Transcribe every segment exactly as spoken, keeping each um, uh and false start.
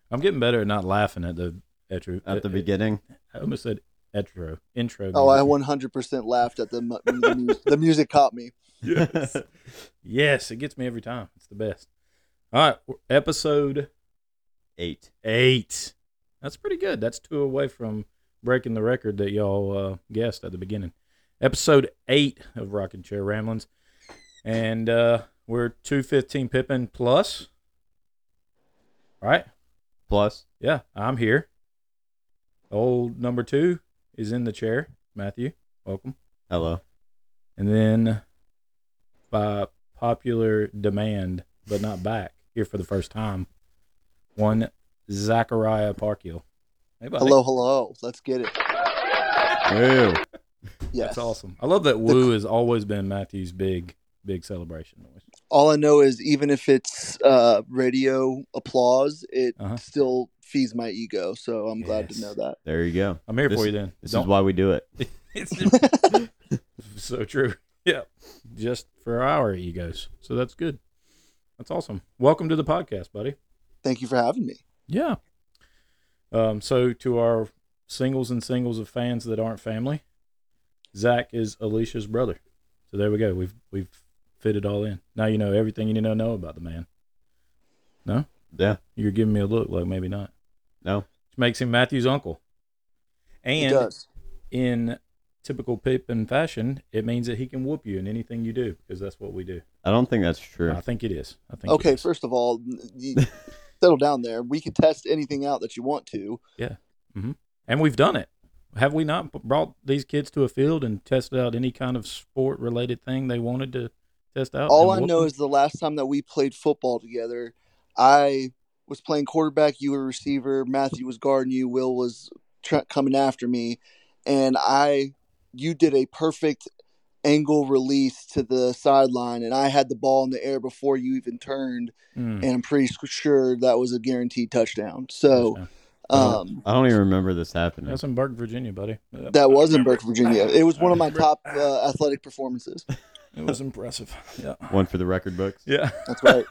I'm getting better at not laughing at the etro. At the uh, beginning. I almost said etro, intro. Oh, I music. one hundred percent laughed at the mu- the, mu- the music caught me. Yes. Yes, it gets me every time. It's the best. All right, episode Eight. eight. That's pretty good. That's two away from breaking the record that y'all uh, guessed at the beginning. Episode eight of Rockin' Chair Ramblings. And uh, we're two fifteen Pippin plus. Right? Plus. Yeah, I'm here. Old number two is in the chair. Matthew, welcome. Hello. And then by popular demand, but not back, here for the first time, one Zachariah Parkhill. Hey, buddy. Hello, hello. Let's get it. Woo. Yes. That's awesome. I love that woo has always been Matthew's big, big celebration noise. All I know is even if it's uh, radio applause, it Uh-huh. still feeds my ego. So I'm glad to Yes. know that. There you go. I'm here This- for you then. This Don't- is why we do it. It's so true. Yeah. Just for our egos. So that's good. That's awesome. Welcome to the podcast, buddy. Thank you for having me. Yeah. Um, so to our singles and singles of fans that aren't family, Zach is Alicia's brother. So there we go. We've we've fit it all in. Now you know everything you need to know about the man. No? Yeah. You're giving me a look like maybe not. No. Which makes him Matthew's uncle. It And does. in typical Pippin fashion, it means that he can whoop you in anything you do because that's what we do. I don't think that's true. I think it is. I think it Okay, is. first of all, you settle down there. We can test anything out that you want to. And we've done it. Have we not brought these kids to a field and tested out any kind of sport-related thing they wanted to test out? All and I whoop know them? is the last time that we played football together, I was playing quarterback, you were receiver, Matthew was guarding you, Will was tra- coming after me, and I, you did a perfect angle release to the sideline, and I had the ball in the air before you even turned, Mm, and I'm pretty sure that was a guaranteed touchdown. So, touchdown. um, I don't even remember this happening. That's in Burke, Virginia, buddy. Yep. that was in Burke, Virginia. It was one of my remember. top uh, athletic performances. It was impressive. Yeah. One for the record books. Yeah. That's right.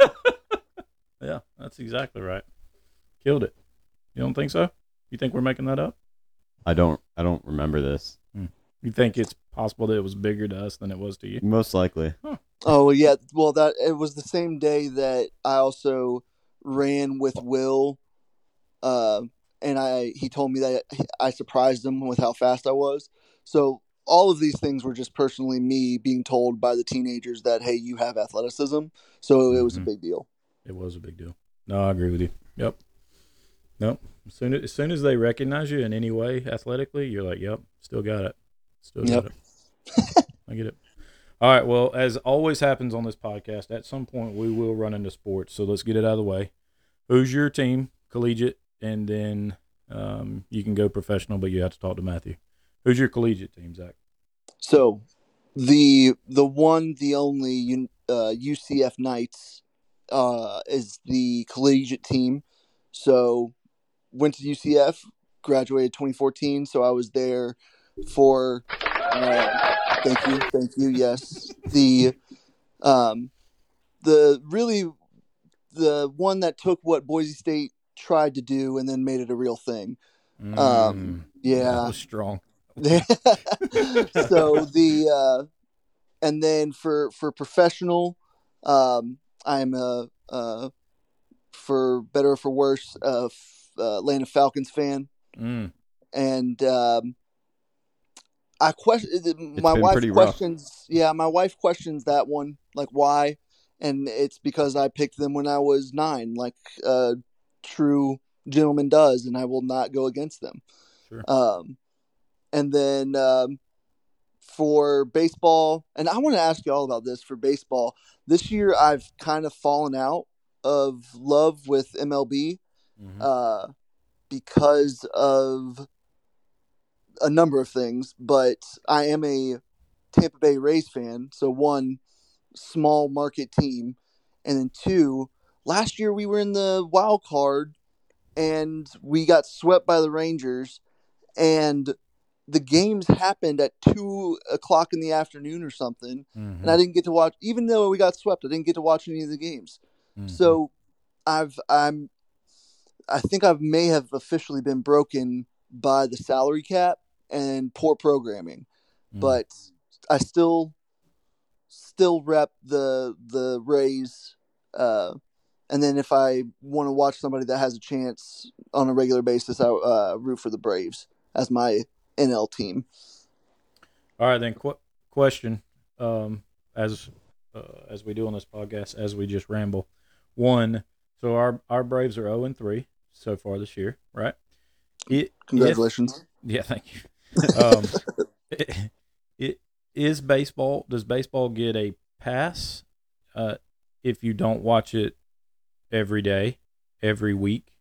Yeah, that's exactly right. Killed it. You don't think so? You think we're making that up? I don't. I don't remember this. You think it's possible that it was bigger to us than it was to you? Most likely. Oh yeah, well that it was the same day that I also ran with Will, uh, and I he told me that I surprised him with how fast I was. So all of these things were just personally me being told by the teenagers that hey, you have athleticism. So it was a Mhm. big deal. It was a big deal. No, I agree with you. Yep. Nope. As soon as, as soon as they recognize you in any way athletically, you're like, yep, still got it. Still got Yep. it. I get it. All right. Well, as always happens on this podcast, at some point we will run into sports. So let's get it out of the way. Who's your team, collegiate, and then um, you can go professional, but you have to talk to Matthew. Who's your collegiate team, Zach? So the the one, the only uh, U C F Knights uh, is the collegiate team. So went to U C F, graduated twenty fourteen. So I was there for. Uh, thank you, thank you. Yes, the um, the really the one that took what Boise State tried to do and then made it a real thing. Um, Mm, that yeah. was strong. So the uh, and then for for professional, um, I'm a uh, for better or for worse, uh, f- uh, Atlanta Falcons fan, Mm. and um, I question my been wife pretty rough. questions. Yeah, my wife questions that one, like why, and it's because I picked them when I was nine, like a true gentleman does, and I will not go against them. Sure. Um, and then um, for baseball, and I want to ask you all about this for baseball. This year, I've kind of fallen out of love with M L B Mhm. uh, because of a number of things. But I am a Tampa Bay Rays fan, so one, small market team, and then two, last year we were in the wild card and we got swept by the Rangers, and the games happened at two o'clock in the afternoon or something, Mhm. and I didn't get to watch. Even though we got swept, I didn't get to watch any of the games. Mhm. So, I've I'm I think I may have officially been broken by the salary cap and poor programming, Mm. but I still still rep the the Rays. Uh, and then if I want to watch somebody that has a chance on a regular basis, I uh, root for the Braves as my N L team. All right, then. Qu- question: um, as uh, as we do on this podcast, as we just ramble, one. So our our Braves are zero and three so far this year, right? It, Congratulations. If, yeah, thank you. Um, it, it is baseball. Does baseball get a pass uh, if you don't watch it every day, every week,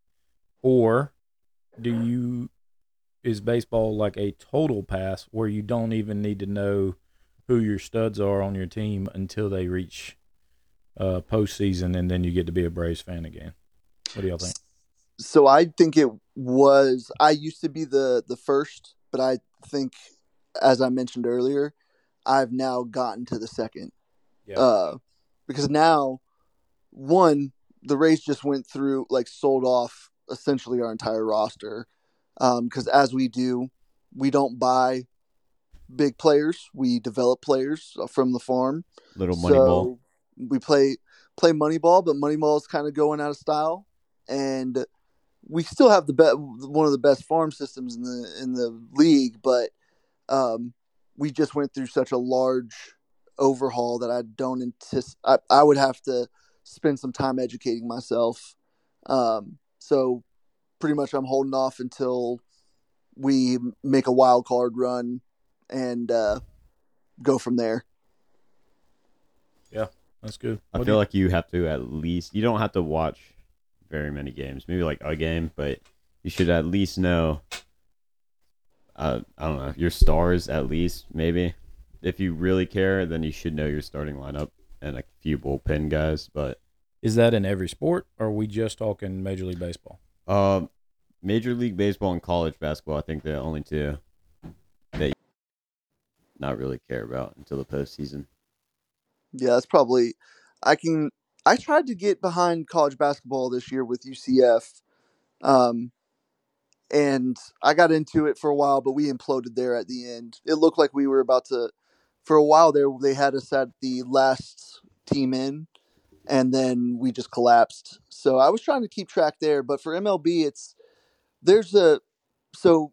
or do you? Is baseball like a total pass where you don't even need to know who your studs are on your team until they reach uh, postseason, and then you get to be a Braves fan again? What do y'all think? So I think it was. I used to be the the first, but I think, as I mentioned earlier, I've now gotten to the second. Yeah. Uh, because now, one, the Rays just went through, like, sold off essentially our entire roster. Because um, as we do, we don't buy big players. We develop players from the farm. Little so money ball. We play play money ball, but money ball is kind of going out of style. And we still have the be- one of the best farm systems in the in the league, but um, we just went through such a large overhaul that I don't anticipate. I, I would have to spend some time educating myself. Um, so pretty much I'm holding off until we make a wild card run and uh, go from there. Yeah, that's good. I What do feel you- like you have to at least, you don't have to watch very many games, maybe like a game, but you should at least know, uh, I don't know, your stars at least, maybe. If you really care, then you should know your starting lineup and a few bullpen guys. But Is that in every sport, or are we just talking Major League Baseball? um, Major League Baseball and college basketball, I think they're the only two that you not really care about until the postseason. Yeah, that's probably. I can. I tried to get behind college basketball this year with U C F, um, and I got into it for a while, but we imploded there at the end. It looked like we were about to. For a while there, they had us at the last team in, and then we just collapsed. So I was trying to keep track there, but for M L B, it's there's a so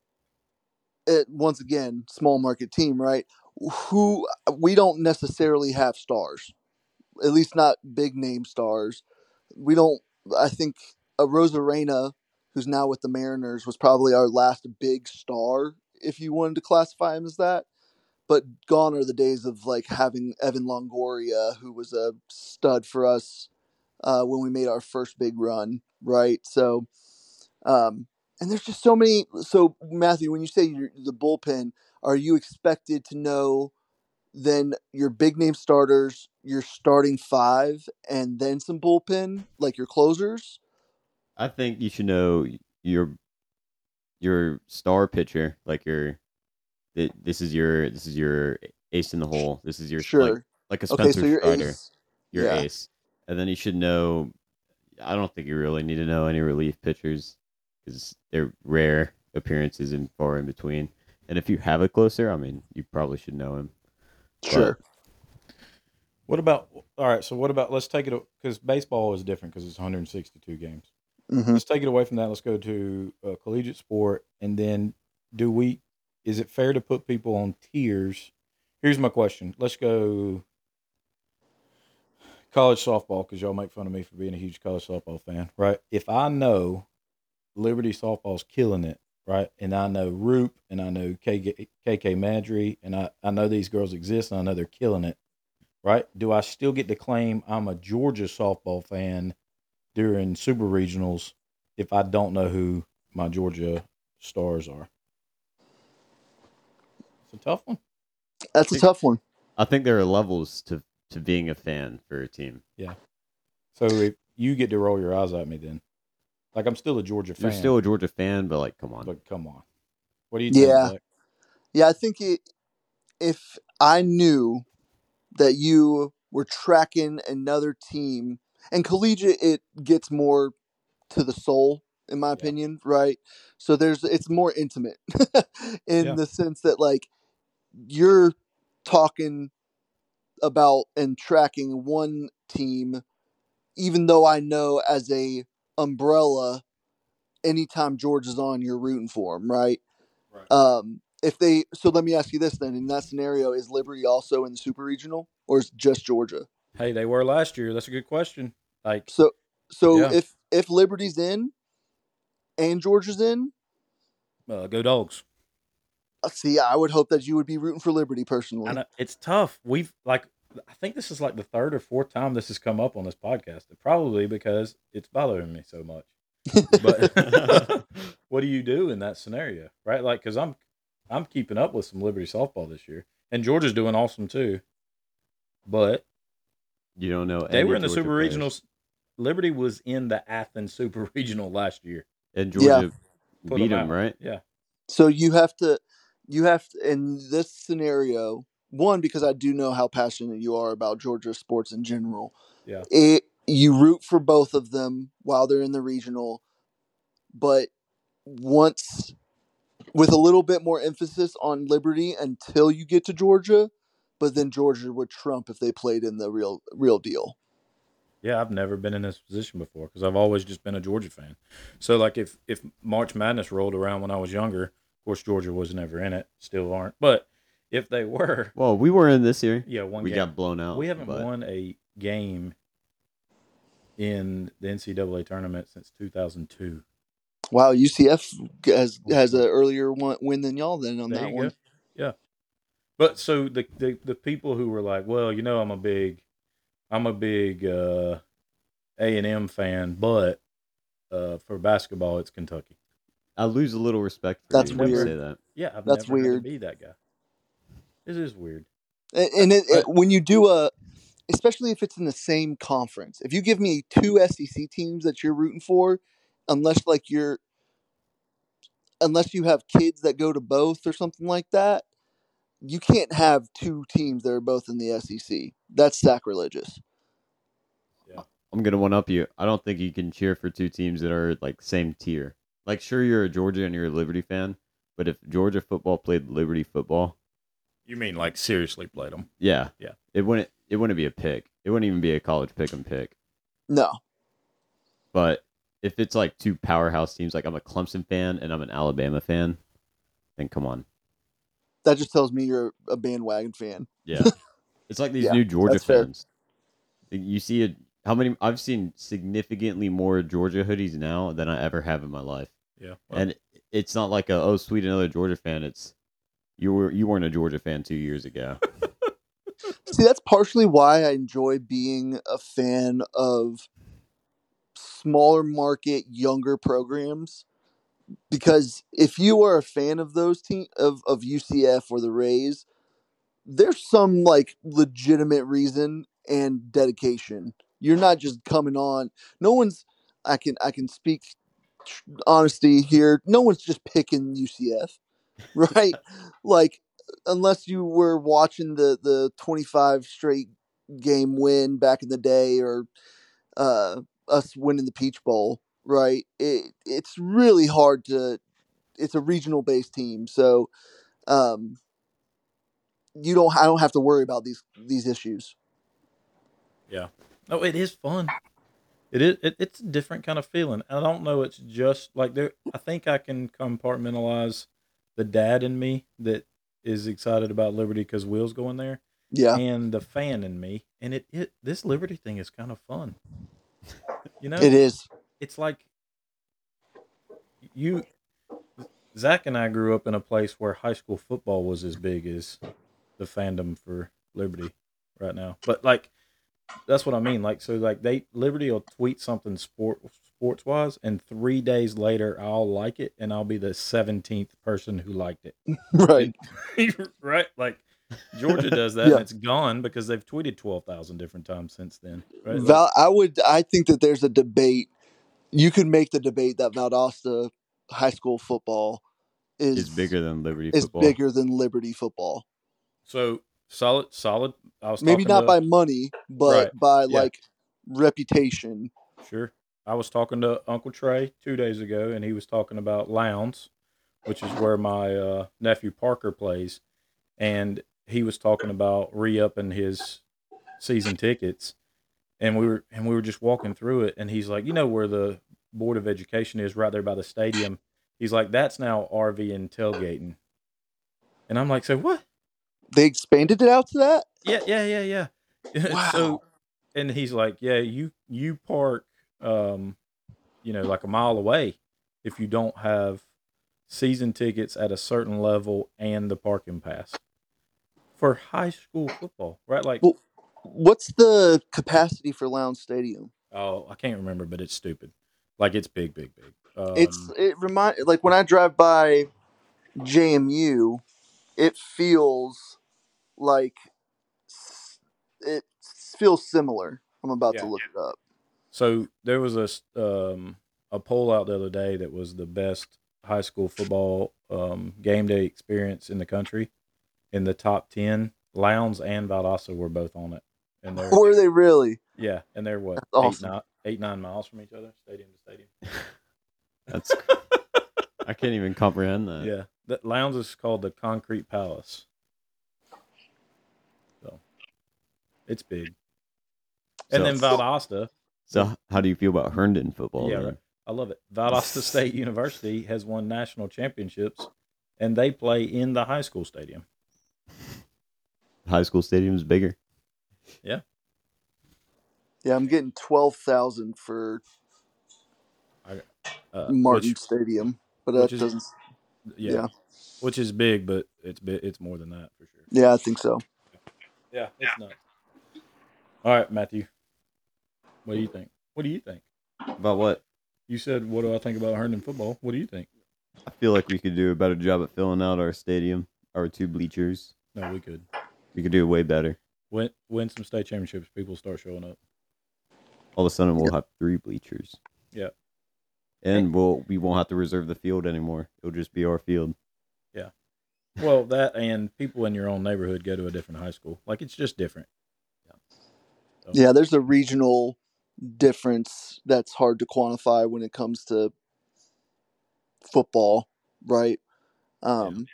it, once again small market team, right? Who we don't necessarily have stars, at least not big name stars. We don't. I think a Rosarena, who's now with the Mariners, was probably our last big star, if you wanted to classify him as that. But gone are the days of like having Evan Longoria, who was a stud for us uh, when we made our first big run, right? So, um, and there's just so many. So, Matthew, when you say you're, the bullpen, are you expected to know then your big name starters, your starting five, and then some bullpen, like your closers? I think you should know your your star pitcher, like your this is your this is your ace in the hole. This is your Sure. like like a Okay, Spencer so your Strider, ace. your Yeah. ace, and then you should know. I don't think you really need to know any relief pitchers because they're rare appearances and far in between. And if you have a closer, I mean, you probably should know him. Sure. What about all right? So what about let's take it because baseball is different because it's one hundred sixty-two games. Mm-hmm. Let's take it away from that. Let's go to uh, collegiate sport, and then do we? Is it fair to put people on tiers? Here's my question. Let's go college softball because y'all make fun of me for being a huge college softball fan, right? If I know Liberty softball's killing it, right, and I know Roop and I know K K Madry and I, I know these girls exist and I know they're killing it, right? Do I still get to claim I'm a Georgia softball fan during super regionals if I don't know who my Georgia stars are? It's a tough one. That's a tough one. I think there are levels to to being a fan for a team. Yeah. So if you get to roll your eyes at me, then like I'm still a Georgia fan. You're still a Georgia fan, but like, come on. But come on, what do you Yeah. think, Zach? Yeah, I think it, if I knew that you were tracking another team, and collegiate, it gets more to the soul, in my Yeah. opinion, right? So there's it's more intimate in Yeah. the sense that like you're talking about and tracking one team, even though I know as a umbrella, anytime George is on, you're rooting for him, right? Right. Um, if they so let me ask you this then: in that scenario, is Liberty also in the Super Regional, or is it just Georgia? Hey, they were last year. That's a good question. Like, So so yeah, if if Liberty's in and Georgia's in, uh, go Dogs. uh, see, I would hope that you would be rooting for Liberty personally. And it's tough. We've like, I think this is like the third or fourth time this has come up on this podcast. Probably because it's bothering me so much. But what do you do in that scenario, right? Like, because I'm, I'm keeping up with some Liberty softball this year, and Georgia's doing awesome too. But You don't know. they any were in the Georgia Super players. Regionals. Liberty was in the Athens Super Regional last year. And Georgia Put beat them them, out. right? Yeah. So you have to, you have to, in this scenario, one, because I do know how passionate you are about Georgia sports in general. Yeah. It, you root for both of them while they're in the regional, but once, with a little bit more emphasis on Liberty until you get to Georgia, but then Georgia would trump if they played in the real, real deal. Yeah, I've never been in this position before because I've always just been a Georgia fan. So, like, if, if March Madness rolled around when I was younger, of course, Georgia was never in it, still aren't. But if they were, Well, we were in this year. yeah, one we game. got blown out. We haven't but won a game in the N C double A tournament since two thousand two. Wow, U C F has has an earlier one, win than y'all then on There that you one. go. Yeah. But so the, the the people who were like, well, you know, I'm a big, I'm a big uh, A and M fan, but uh, for basketball, it's Kentucky. I lose a little respect for That's you when you weird. say that. Yeah, I've That's never had weird. to be that guy. This is weird. And, and it, it, But- when you do a, especially if it's in the same conference, if you give me two S E C teams that you're rooting for, unless like you're, unless you have kids that go to both or something like that, you can't have two teams that are both in the S E C. That's sacrilegious. I'm gonna one up you. I don't think you can cheer for two teams that are like same tier. Like, sure, you're a Georgia and you're a Liberty fan, but if Georgia football played Liberty football, You mean like seriously played them? yeah, Yeah. it wouldn't. It wouldn't be a pick. It wouldn't even be a college pick and pick. No. But if it's like two powerhouse teams, like I'm a Clemson fan and I'm an Alabama fan, then come on. That just tells me you're a bandwagon fan. Yeah. It's like these Yeah, new Georgia that's fair. fans. You see it. How many? I've seen significantly more Georgia hoodies now than I ever have in my life. Yeah. Well, And it's not like a oh sweet another Georgia fan. It's you were you weren't a Georgia fan two years ago. See, that's partially why I enjoy being a fan of smaller market, younger programs. Because if you are a fan of those team of, of U C F or the Rays, there's some like legitimate reason and dedication. You're not just coming on. No one's. I can I can speak tr- honesty here. No one's just picking U C F, right? Like unless you were watching the the twenty-five straight game win back in the day, or uh, us winning the Peach Bowl, right? It it's really hard to. It's a regional based team, so um, you don't. I don't have to worry about these these issues. yeah. No, it is fun. It is. It, it's a different kind of feeling. I don't know. It's just like there. I think I can compartmentalize the dad in me that is excited about Liberty because Will's going there, Yeah, and the fan in me. And it, it this Liberty thing is kind of fun. You know, it is. it's like you Zach and I grew up in a place where high school football was as big as the fandom for Liberty right now. But like that's what I mean. Like so like they Liberty will tweet something sport sports wise and three days later I'll like it and I'll be the seventeenth person who liked it. Right. Right? Like Georgia does that Yeah. and it's gone because they've tweeted twelve thousand different times since then. Right? Like, Val, I would. I think that there's a debate. You could make the debate that Valdosta high school football is It's bigger than Liberty is football. bigger than Liberty football. so solid solid I was Maybe talking not to- by money, but Right. by Yeah. like reputation. Sure. I was talking to Uncle Trey two days ago, and he was talking about Lowndes, which is where my uh, nephew Parker plays, and he was talking about re-upping his season tickets, and we were and we were just walking through it, and he's like, you know where the Board of Education is, right there by the stadium. He's like, that's now R V and tailgating, and I'm like, so what? They expanded it out to that? Yeah, yeah, yeah, yeah. Wow. So, and he's like, yeah, you you park, um, you know, like a mile away if you don't have season tickets at a certain level and the parking pass for high school football, right? Like, Well, what's the capacity for Lowndes Stadium? oh, I can't remember, but it's stupid. Like, it's big, big, big. Um, It's it remind like when I drive by J M U, it feels like s- it feels similar. I'm about to Yeah. look it up. So there was a s- um, a poll out the other day that was the best high school football um, game day experience in the country. In the top ten, Lowndes and Valdosta were both on it, and they're Were they really? yeah, and they're what That's eight awesome. nine eight nine miles from each other, stadium to stadium. That's I can't even comprehend that. Yeah, that Lowndes is called the Concrete Palace, so it's big. And So- then Valdosta, So how do you feel about Herndon football? yeah, then? right. I love it. Valdosta State University has won national championships, and they play in the high school stadium. High school stadium's bigger. Yeah, Yeah, I'm getting twelve thousand for I, uh, Martin which Stadium, but which that is doesn't. yeah, Yeah. which is big, but it's bi- it's more than that for sure. Yeah, I think so. Yeah, it's nuts. All right, Matthew, what do you think? What do you think? About what? You said, what do I think about Herndon football? What do you think? I feel like we could do a better job at filling out our stadium, our two bleachers. No, we could We could do way better. win win some state championships. People start showing up. All of a sudden, we'll have three bleachers. Yeah. And we'll we won't have to reserve the field anymore. It'll just be our field. Yeah. Well, that and people in your own neighborhood go to a different high school. Like, it's just different. So, Yeah, there's a regional difference that's hard to quantify when it comes to football, right? Um,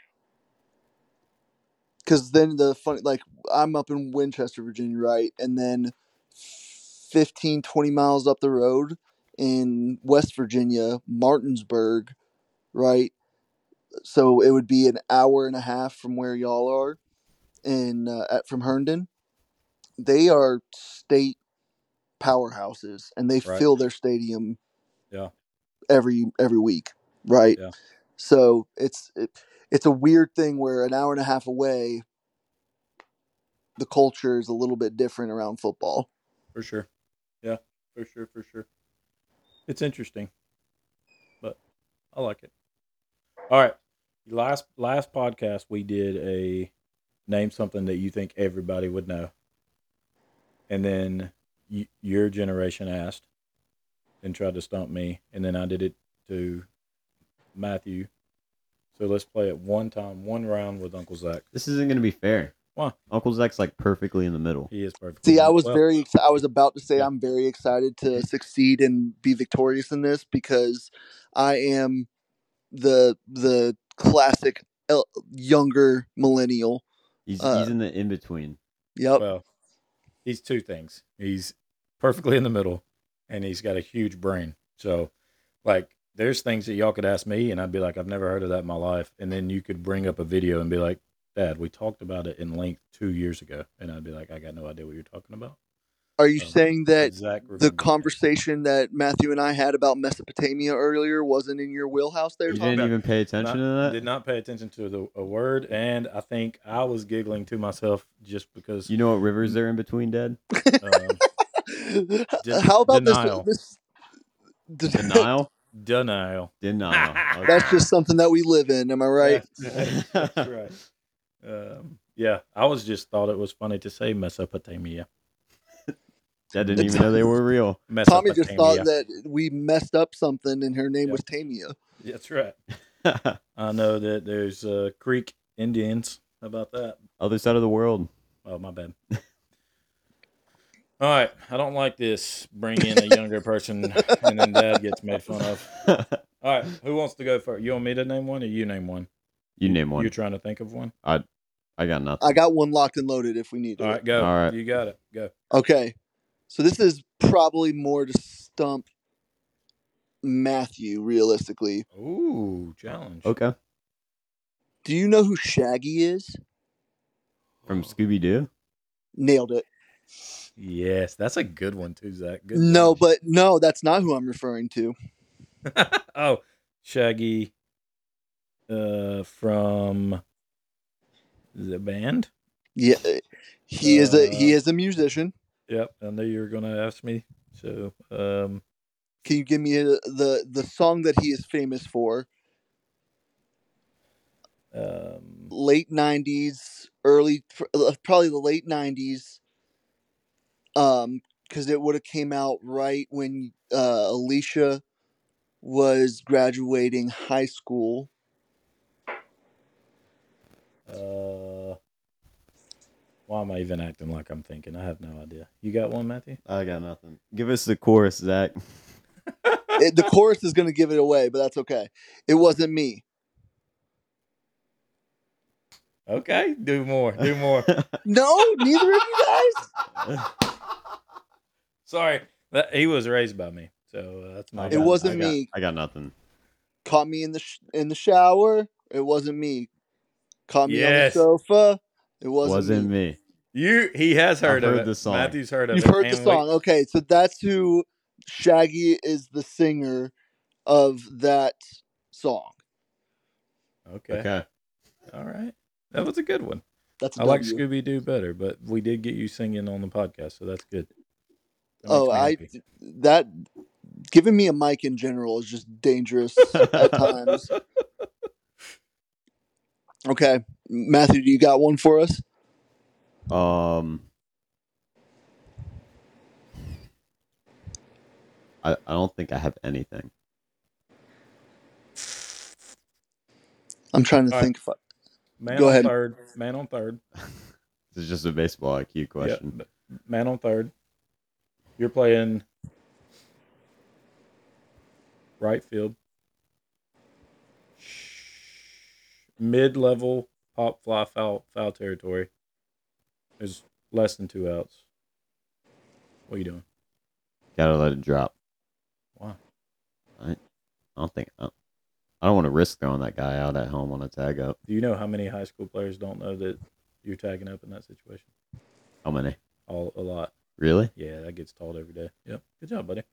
because then the funny, like I'm up in Winchester, Virginia, right, and then fifteen, twenty miles up the road in West Virginia, Martinsburg, right. So it would be an hour and a half from where y'all are, in uh, at from Herndon. They are state powerhouses, and they Right. fill their stadium Yeah. every every week, right? Yeah. So it's it, it's a weird thing where an hour and a half away, the culture is a little bit different around football. For sure. Yeah, for sure, for sure. It's interesting, but I like it. All right. Last last podcast we did a name something that you think everybody would know, and then y- your generation asked and tried to stump me, and then I did it to Matthew. So let's play it one time, one round with Uncle Zach. This isn't going to be fair. Why? Uncle Zach's like perfectly in the middle. He is perfect. See, I was Well, very ex- I was about to say Yeah. I'm very excited to succeed and be victorious in this because I am the the classic el- younger millennial. He's Uh, he's in the in between. Yep. Well, he's two things. He's perfectly in the middle, and he's got a huge brain. So, like, there's things that y'all could ask me, and I'd be like, I've never heard of that in my life. And then you could bring up a video and be like, Dad, we talked about it in length two years ago. And I'd be like, I got no idea what you're talking about. Are you Um, saying that Zach the remembers conversation that Matthew and I had about Mesopotamia earlier wasn't in your wheelhouse there, You Tom? didn't even pay things. attention Not- to that. Did not pay attention to the a word, and I think I was giggling to myself just because. You know what rivers are in between, Dad? Um, De- How about denial. this? this Denial. denial. Denial. Okay. That's just something that we live in. Am I right? That's, that's, that's right. Um, yeah, I was just thought it was funny to say Mesopotamia. Dad didn't even know they were real. Tommy just thought Mesopotamia. that we messed up something, and her name Yep. was Tamia. That's right. I know that there's uh, Creek Indians. How about that? Other side of the world. Oh, my bad. All right, I don't like this. Bring in a younger person, and then Dad gets made fun of. All right, who wants to go first? You want me to name one, or you name one? You name one. You're trying to think of one. I, I got nothing. I got one locked and loaded if we need it. All right, go. All right. You got it. Go. Okay. So this is probably more to stump Matthew, realistically. Ooh, challenge. Okay. Do you know who Shaggy is? From Scooby Doo. Nailed it. Yes, that's a good one too, Zach. Good. No, finish. but no, that's not who I'm referring to. Oh, Shaggy. Uh, from the band. Yeah, he is a he Uh, is a musician. Yep, I knew you were going to ask me. So, um, Can you give me a, the the song that he is famous for? um, Late nineties, early probably the late nineties. Um, because it would have came out right when uh, Alicia was graduating high school. uh, why am I even acting like I'm thinking? I have no idea. You got one, Matthew? I got nothing. Give us the chorus, Zach. It, the chorus is going to give it away, but that's okay. It wasn't me. Okay, do more. Do more. No, neither of you guys. Sorry, that, he was raised by me, so uh, that's my. I It got- wasn't I got- me. I got nothing. Caught me in the sh- in the shower. It wasn't me. Caught me Yes. on the sofa. It wasn't, Wasn't me. me. You, he has heard, I've of heard it. the song. Matthew's heard of You've it. heard the and song. Okay, so that's who Shaggy is, the singer of that song. We, okay. Okay. All right. That was a good one. That's a I like W. Scooby Doo better, but we did get you singing on the podcast, so that's good. That Oh, makes me I happy. that giving me a mic in general is just dangerous at times. Okay, Matthew, do you got one for us? Um, I, I don't think I have anything. I'm trying to All right. think. If I, Man Go on ahead. third. Man on third. This is just a baseball I Q question. Yeah, man on third. You're playing right field. Mid-level pop fly foul foul territory. There's less than two outs. What are you doing? Gotta let it drop. Why? I, I don't think. I, I don't want to risk throwing that guy out at home on a tag up. Do you know how many high school players don't know that you're tagging up in that situation? How many? All a lot. Really? Yeah, that gets taught every day. Yep. Good job, buddy.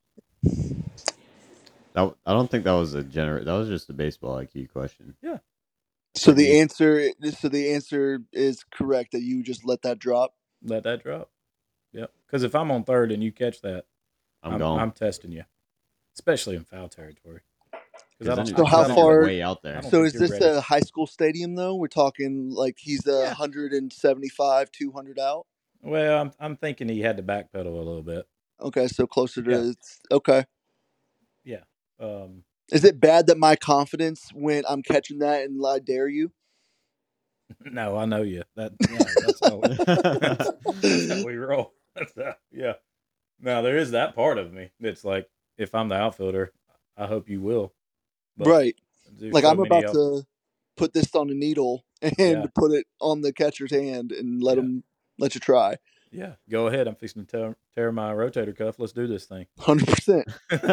That I don't think that was a gener. That was just a baseball I Q question. Yeah. so the answer, so the answer is correct that you just let that drop. Let that drop. Yep. Because if I'm on third and you catch that, I'm, I'm, gone. I'm testing you, especially in foul territory. Because I then don't. you- So how I don't- far- Way out there. I don't So think is you're this ready. a high school stadium though? We're talking like he's a Yeah. one hundred seventy-five, two hundred out. Well, I'm I'm thinking he had to backpedal a little bit. Okay, so closer to Yeah. okay. Yeah. Um. Is it bad that my confidence when I'm catching that and I dare you? No, I know you. That no, that's how we, that's how we roll. That's how, yeah. Now there is that part of me that's like, if I'm the outfielder, I hope you will. But Right. there's Like so I'm many about out- to put this on a needle and Yeah. put it on the catcher's hand and let Yeah. him let you try. Yeah, go ahead. I'm fixing to tear, tear my rotator cuff. Let's do this thing. one hundred percent.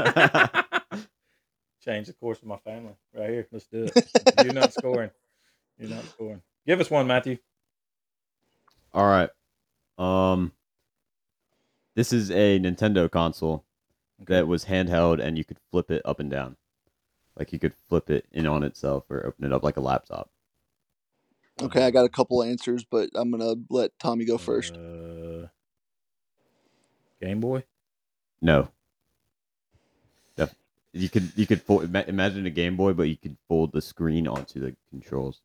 Change the course of my family right here. Let's do it. You're not scoring. You're not scoring. Give us one, Matthew. All right. Um, this is a Nintendo console Okay. that was handheld, and you could flip it up and down. Like you could flip it in on itself or open it up like a laptop. Okay, I got a couple answers, but I'm gonna let Tommy go first. Uh, Game Boy. No. Def- You could you could fold, ima- imagine a Game Boy, but you could fold the screen onto the controls.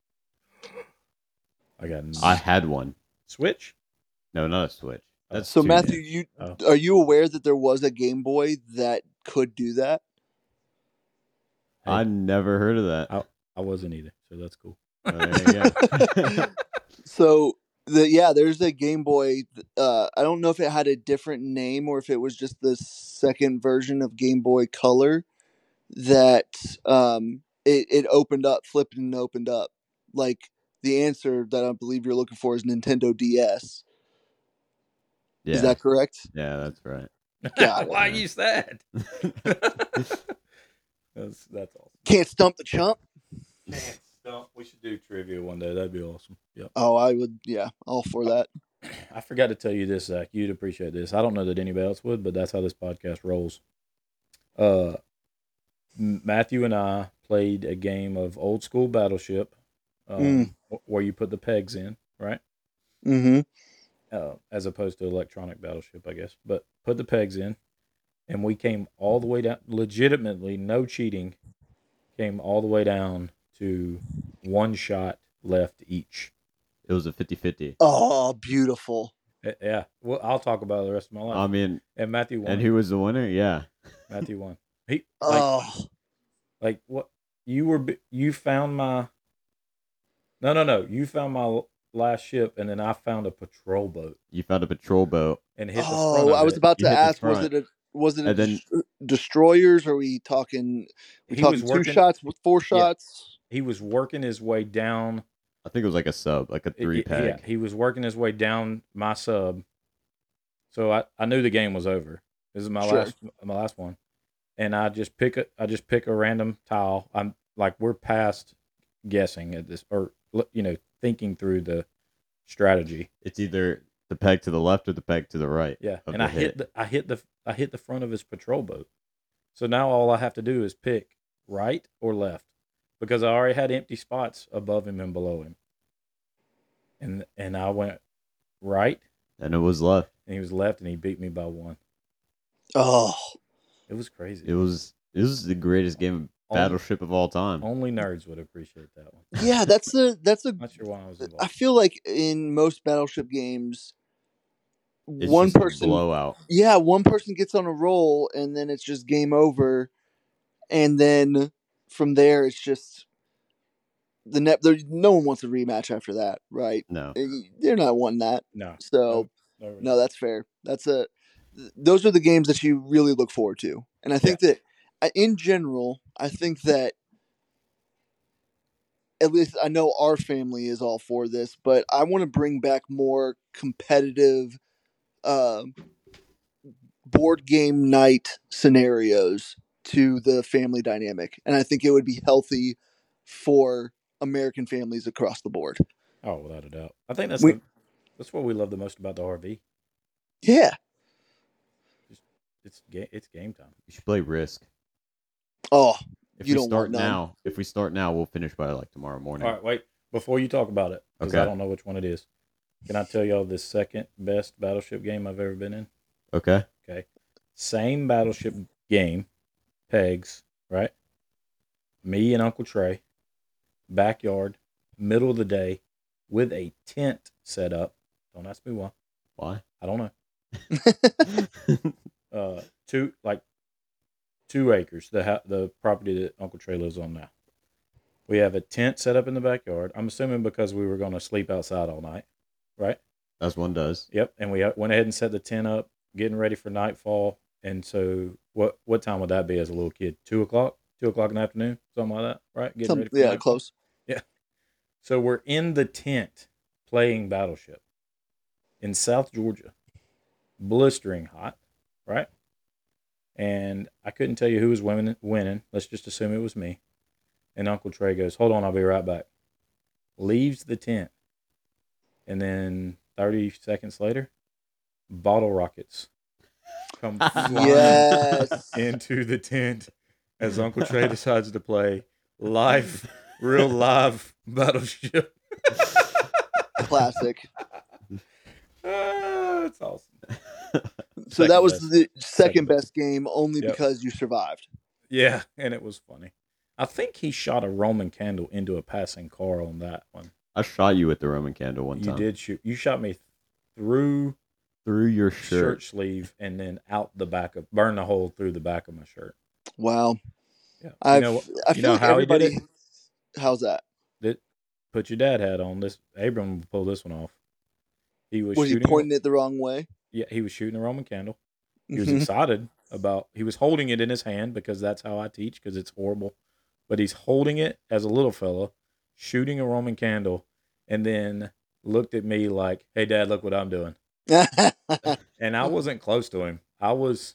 I got I had one. Switch. No, not a Switch. That's So too Matthew, new. you Oh. are you aware that there was a Game Boy that could do that? Hey, I never heard of that. I, I wasn't either, so that's cool. Oh, there you go. So The, yeah, there's a Game Boy. Uh, I don't know if it had a different name or if it was just the second version of Game Boy Color that um, it, it opened up, flipped and opened up. Like the answer that I believe you're looking for is Nintendo D S. Yeah. Is that correct? Yeah, that's right. Got it. Why use that? that's that's awesome. Can't stump the chump. Can't stump. We should do trivia one day. That'd be awesome. Yep. Oh, I would. Yeah, all for that. I forgot to tell you this, Zach. You'd appreciate this. I don't know that anybody else would, but that's how this podcast rolls. Uh, Matthew and I played a game of old school Battleship, um, Mm. where you put the pegs in, right? Mm-hmm. Uh, as opposed to electronic Battleship, I guess. But put the pegs in, and we came all the way down, legitimately, no cheating, came all the way down to one shot left each. It was a fifty-fifty. Oh, beautiful. Uh, Yeah. Well, I'll talk about it the rest of my life. I mean, and Matthew won. and who was the winner? Yeah. Matthew won. He like, Oh, like what you were b- you found my no no no you found my l- last ship, and then I found a patrol boat You found a patrol boat. and hit the front oh! of I was it. about You to hit the ask, was front. it a was it a And then- dest- destroyers? Or are we talking? We He talking was two working- shots with four shots? He was working his way down. I think it was like a sub, like a three it- peg. Yeah, he was working his way down my sub. So I, I knew the game was over. This is my Sure. last my last one, and I just pick a I just pick a random tile. I'm like we're past guessing at this, or you know thinking through the strategy. It's either the peg to the left or the peg to the right. Yeah, of and the I hit the I hit the I hit the front of his patrol boat. So now all I have to do is pick right or left, because I already had empty spots above him and below him. And and I went right, And it was left. and he was left, and he beat me by one. Oh, It was crazy. It was it was the greatest game of Only- Battleship of all time. Only nerds would appreciate that one. yeah. That's a that's a. Not sure why I was I involved. feel like in most Battleship games, It's one just a person, blowout. yeah, one person gets on a roll, and then it's just game over, and then from there it's just the net. There, no one wants a rematch after that, right? No. They're not wanting that. No. So no, no, no, that's fair. That's a. Those are the games that you really look forward to, and I think that, I- in general, I think that at least I know our family is all for this, but I want to bring back more competitive uh, board game night scenarios to the family dynamic, and I think it would be healthy for American families across the board. Oh, without a doubt. I think that's We- the, that's what we love the most about the R V. Yeah. It's game. It's game time. You should play Risk. Oh, If You we don't start want none. now, if we start now, we'll finish by like tomorrow morning. All right, wait. Before you talk about it, because I Okay. don't know which one it is. Can I tell y'all the second best Battleship game I've ever been in? Okay. Okay. Same Battleship game, pegs, right? Me and Uncle Trey, backyard, middle of the day, with a tent set up. Don't ask me why. Why? I don't know. Uh, two like two acres. The ha- the property that Uncle Trey lives on now. We have a tent set up in the backyard. I'm assuming because we were going to sleep outside all night, right? As one does. Yep. And we went ahead and set the tent up, getting ready for nightfall. And so, what what time would that be as a little kid? Two o'clock, two o'clock in the afternoon, something like that, right? Getting Some, ready for yeah, nightfall. close. So we're in the tent playing Battleship in South Georgia, blistering hot, right? And I couldn't tell you who was winning. Winning. Let's just assume it was me. And Uncle Trey goes, "Hold on, I'll be right back." Leaves the tent, and then thirty seconds later, bottle rockets come flying Yes. into the tent as Uncle Trey decides to play live, real live Battleship. Classic. Ah, that's awesome. So Second that was best. the second Second best. best game only Yep. because you survived. Yeah, and it was funny. I think he shot a Roman candle into a passing car on that one. I shot you with the Roman candle one You time. did shoot. You shot me through Through your shirt. shirt. sleeve and then out the back of, burned a hole through the back of my shirt. Wow. Yeah. I You know, I you feel know like how he did everybody. How's that? that put your dad hat on. This Abram will pull this one off. He was, Was he shooting. pointing it the wrong way? Yeah, he was shooting a Roman candle. He was Mhm. excited about. He was holding it in his hand because that's how I teach. Because it's horrible, but he's holding it as a little fella, shooting a Roman candle, and then looked at me like, "Hey, Dad, look what I'm doing." And I wasn't close to him. I was.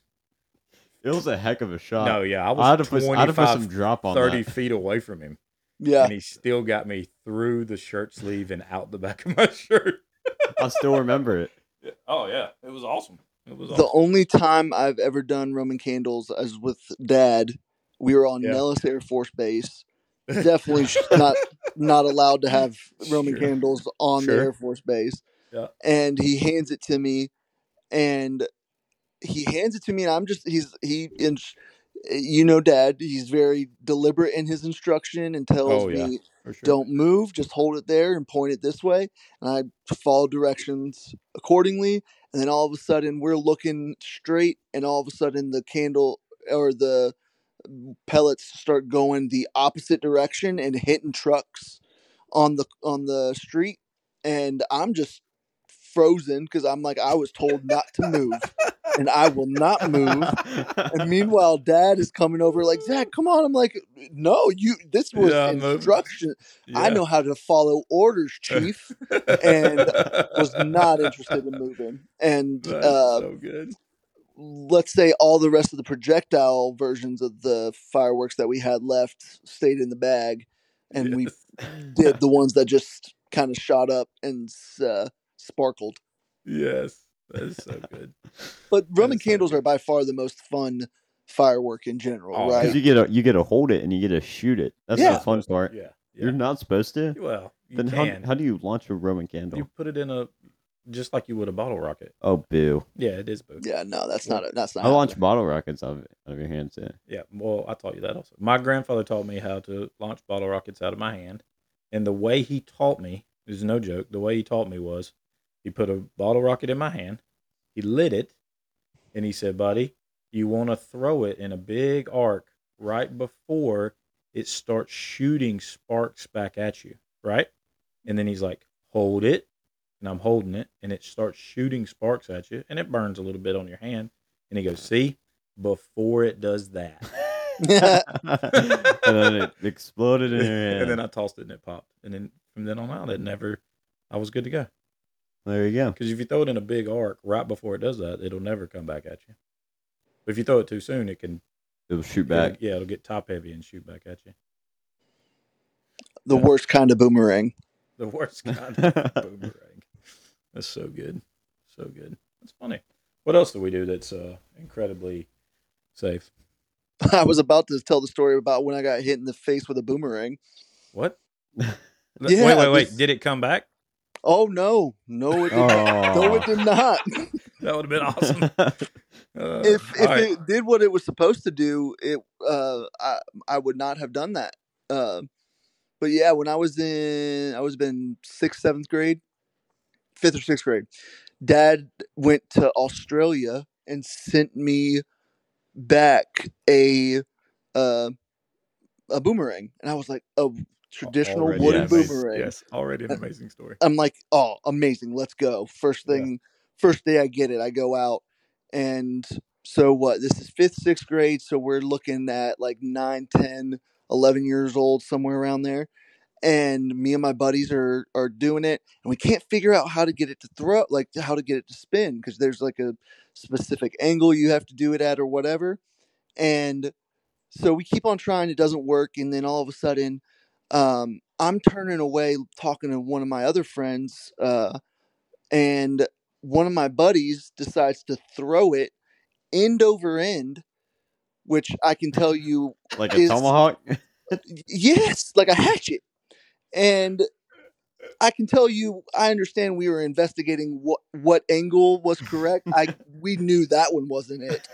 It was a heck of a shot. No, yeah, I I was had to put, I had to put some twenty-five, drop on thirty that. feet away from him. Yeah. And he still got me through the shirt sleeve and out the back of my shirt. I still remember it. Oh, yeah. It was awesome. It was The awesome. only time I've ever done Roman candles is with Dad. We were on Yeah. Nellis Air Force Base. Definitely sh- not not allowed to have Roman Sure. candles on Sure. the Air Force Base. Yeah. And he hands it to me, and he hands it to me, and I'm just he's he in, you know, Dad. He's very deliberate in his instruction and tells Oh, yeah. me, For sure. "Don't move, just hold it there and point it this way." And I follow directions accordingly. And then all of a sudden, we're looking straight, and all of a sudden, the candle or the pellets start going the opposite direction and hitting trucks on the on the street. And I'm just frozen because I'm like, I was told not to move, and I will not move. And meanwhile, Dad is coming over like, "Zach, come on." I'm like, "No, you. This was Yeah, move. instruction. I Yeah. know how to follow orders, Chief." And was not interested in moving. And That's uh, so good. let's say all the rest of the projectile versions of the fireworks that we had left stayed in the bag, and we Yes. did the ones that just kind of shot up and uh, sparkled. Yes. That is so good. But Roman is so candles good. are by far the most fun firework in general, Oh, right? Because you get to, you get to hold it and you get to shoot it. That's Yeah. the fun part. Yeah. Yeah. You're not supposed to. Well, you Then how, can. how do you launch a Roman candle? You put it in a, just like you would a bottle rocket. Oh, boo. Yeah, it is boo. Yeah, no, that's not. A, that's not. I launch happening. bottle rockets out of, out of your hand too. Yeah, well, I taught you that also. My grandfather taught me how to launch bottle rockets out of my hand. And the way he taught me, this is no joke, the way he taught me was he put a bottle rocket in my hand, he lit it, and he said, "Buddy, you want to throw it in a big arc right before it starts shooting sparks back at you, right?" And then he's like, "Hold it." And I'm holding it, and it starts shooting sparks at you, and it burns a little bit on your hand. And he goes, "See, before it does that." And then it exploded in your hand. And then I tossed it, and it popped. And then from then on out, it never, I was good to go. There you go. Because if you throw it in a big arc right before it does that, it'll never come back at you. But if you throw it too soon, it can, It'll shoot back. it'll- yeah, it'll get top heavy and shoot back at you. The worst kind of boomerang. The worst kind of boomerang. That's so good. So good. That's funny. What else do we do that's uh, incredibly safe? I was about to tell the story about when I got hit in the face with a boomerang. What? Yeah, wait, wait, wait. this- Did it come back? Oh no, no, it did not. No, it did not. That would have been awesome. Uh, if if all right. it did what it was supposed to do, it uh, I I would not have done that. Uh, but yeah, when I was in, I was in sixth, seventh grade, fifth or sixth grade. Dad went to Australia and sent me back a uh, a boomerang, and I was like, a traditional Already wooden an amazing- boomerang. Yes, already an amazing story. I'm like, oh, amazing, let's go. First thing, first day I get it, I go out, and so what? This is fifth, sixth grade, so we're looking at like nine, ten, eleven years old, somewhere around there. And me and my buddies are are doing it, and we can't figure out how to get it to throw, like how to get it to spin, because there's like a specific angle you have to do it at or whatever. And so we keep on trying, it doesn't work, and then all of a sudden, um, I'm turning away, talking to one of my other friends, uh, and one of my buddies decides to throw it end over end, which I can tell you, Like a is- tomahawk? yes, like a hatchet. And I can tell you, I understand we were investigating what what angle was correct. I we knew that one wasn't it.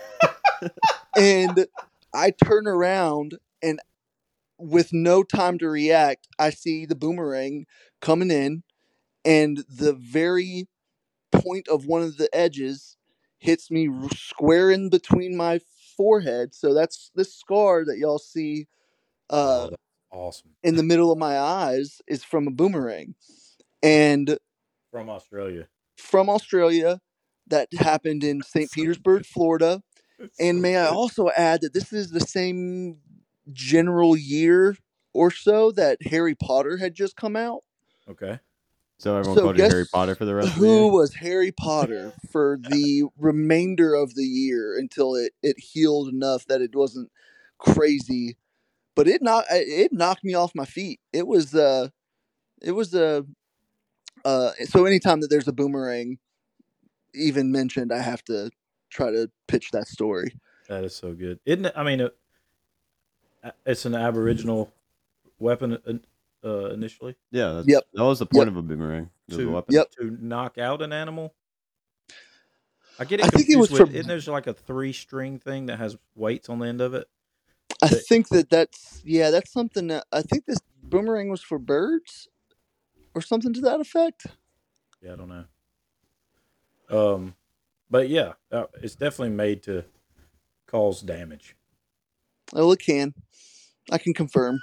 And I turn around, and with no time to react, I see the boomerang coming in, and the very point of one of the edges hits me r- square in between my forehead. So that's this scar that y'all see uh, Oh, that's awesome. in the middle of my eyes is from a boomerang. And From Australia. from Australia that happened in Saint Petersburg, Florida. And so may I good. also add that this is the same general year or so that Harry Potter had just come out. Okay. So everyone So called you guess Harry Potter for the rest of the who year? was Harry Potter for the remainder of the year until it, it healed enough that it wasn't crazy. But it knocked it knocked me off my feet. It was uh it was a uh, so anytime that there's a boomerang even mentioned, I have to try to pitch that story. That is so good. Isn't it? I mean, it, it's an Aboriginal weapon uh, uh, initially Yeah, that's, Yep. that was the point Yep. of a boomerang. It was a to weapon. Yep. to knock out an animal. I get it I think it confused was with. for- Isn't there's like a three string thing that has weights on the end of it? I But- think that that's yeah, that's something that I think this boomerang was for birds or something to that effect. Yeah, I don't know. Um, but yeah, uh, it's definitely made to cause damage. Oh, it can. I can confirm.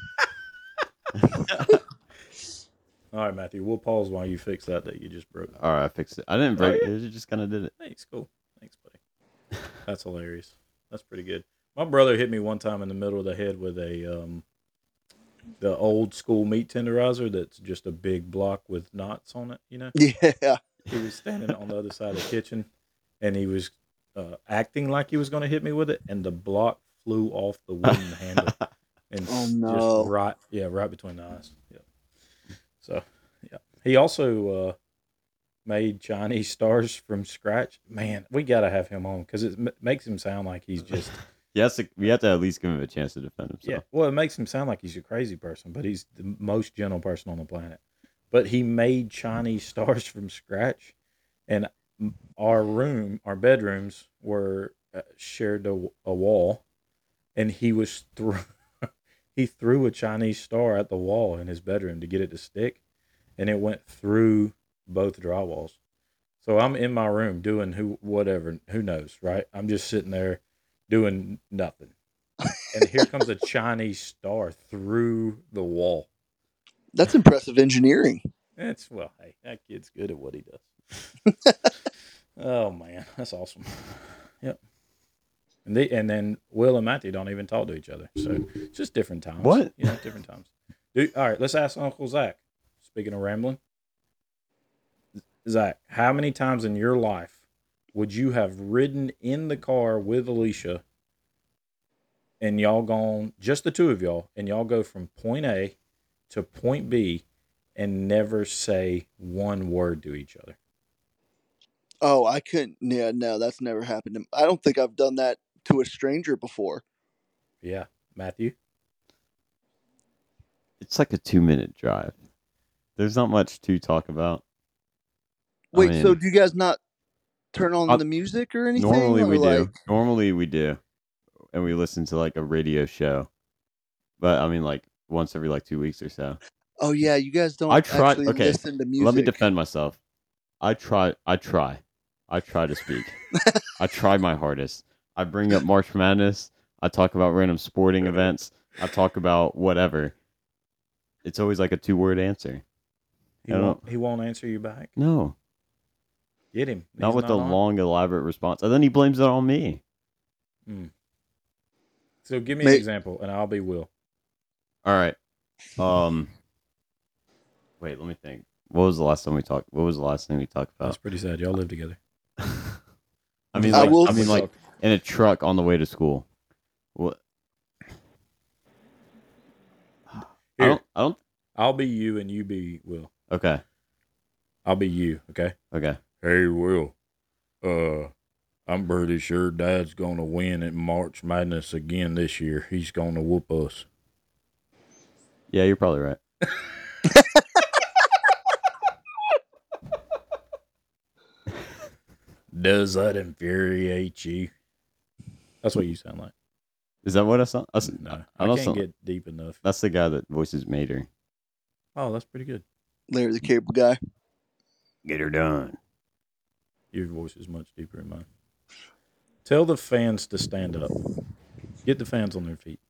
All right, Matthew, we'll pause while you fix that that you just broke. All right, I fixed it. I didn't break Oh, yeah. it. You just kind of did it. Thanks, cool. Thanks, buddy. That's hilarious. That's pretty good. My brother hit me one time in the middle of the head with a um, the old school meat tenderizer that's just a big block with knots on it. You know, Yeah. he was standing on the other side of the kitchen, and he was uh, acting like he was going to hit me with it, and the block flew off the wooden handle and Oh, s- no. just right, yeah, right between the eyes. Yeah. So, yeah, he also uh, made Chinese stars from scratch. Man, we got to have him on because it m- makes him sound like he's just. Yes, to, we have to at least give him a chance to defend himself. Yeah, well, it makes him sound like he's a crazy person, but he's the most gentle person on the planet. But he made Chinese stars from scratch, and our room, our bedrooms were uh, shared a, a wall, and he was threw he threw a Chinese star at the wall in his bedroom to get it to stick, and it went through both drywalls. So I'm in my room doing who whatever, who knows, right? I'm just sitting there doing nothing. And here comes a Chinese star through the wall. That's impressive engineering. It's well, hey, that kid's good at what he does. Oh man, that's awesome. Yep. And they and then Will and Matthew don't even talk to each other, so it's just different times. What? You know, different times. Dude, all right, let's ask Uncle Zach. Speaking of rambling, Zach, how many times in your life would you have ridden in the car with Alicia, and y'all gone, just the two of y'all, and y'all go from point A to point B and never say one word to each other? Oh, I couldn't. Yeah, no, that's never happened. to- I don't think I've done that to a stranger before. Yeah. Matthew? It's like a two-minute drive. There's not much to talk about. I Wait, so mean, do you guys not turn on Uh, the music or anything? normally or we do. like, Normally we do, and we listen to like a radio show. But I mean, like once every like two weeks or so. Oh yeah, you guys don't I tried- actually okay, listen to music. Let me defend myself. I try. I try. I try to speak. I try my hardest. I bring up March Madness. I talk about random sporting events. I talk about whatever. It's always like a two-word answer. He I don't- won't, he won't answer you back? No, Get him. not He's with the on? long, elaborate response. And then he blames it on me. So give me Mate- an example, and I'll be Will. All right. Um. Wait, let me think. What was the last time we talked? What was the last thing we talked That's about? pretty sad. Y'all live together. I mean, I like, will- I mean, like in a truck on the way to school. What? I Here. don't. I don't. I'll be you, and you be Will. Okay. I'll be you, okay? Okay. Hey, Will. Uh, I'm pretty sure Dad's going to win at March Madness again this year. He's going to whoop us. Yeah, you're probably right. Does that infuriate you? That's what you sound like. Is that what I saw? I, s- No, I I, don't can't sound- get deep enough. That's the guy that voices Mater. Oh, that's pretty good. Larry the Cable Guy. Get her done. Your voice is much deeper than mine. Tell the fans to stand up. Get the fans on their feet.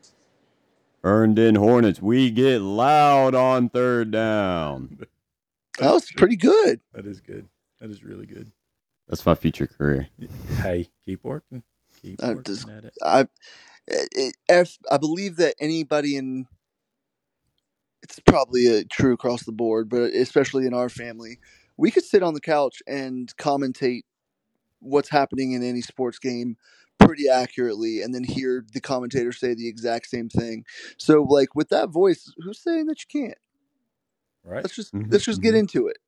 Earned in Hornets. We get loud on third down. That was pretty good. That is good. That is really good. That's my future career. Hey, keep working. Keep Uh, working just- at it. I, it, if, I believe that anybody in, it's probably a true across the board, but especially in our family, we could sit on the couch and commentate what's happening in any sports game pretty accurately and then hear the commentator say the exact same thing. So like with that voice, who's saying that you can't? Right. Let's just Mhm, let's just get mhm. into it.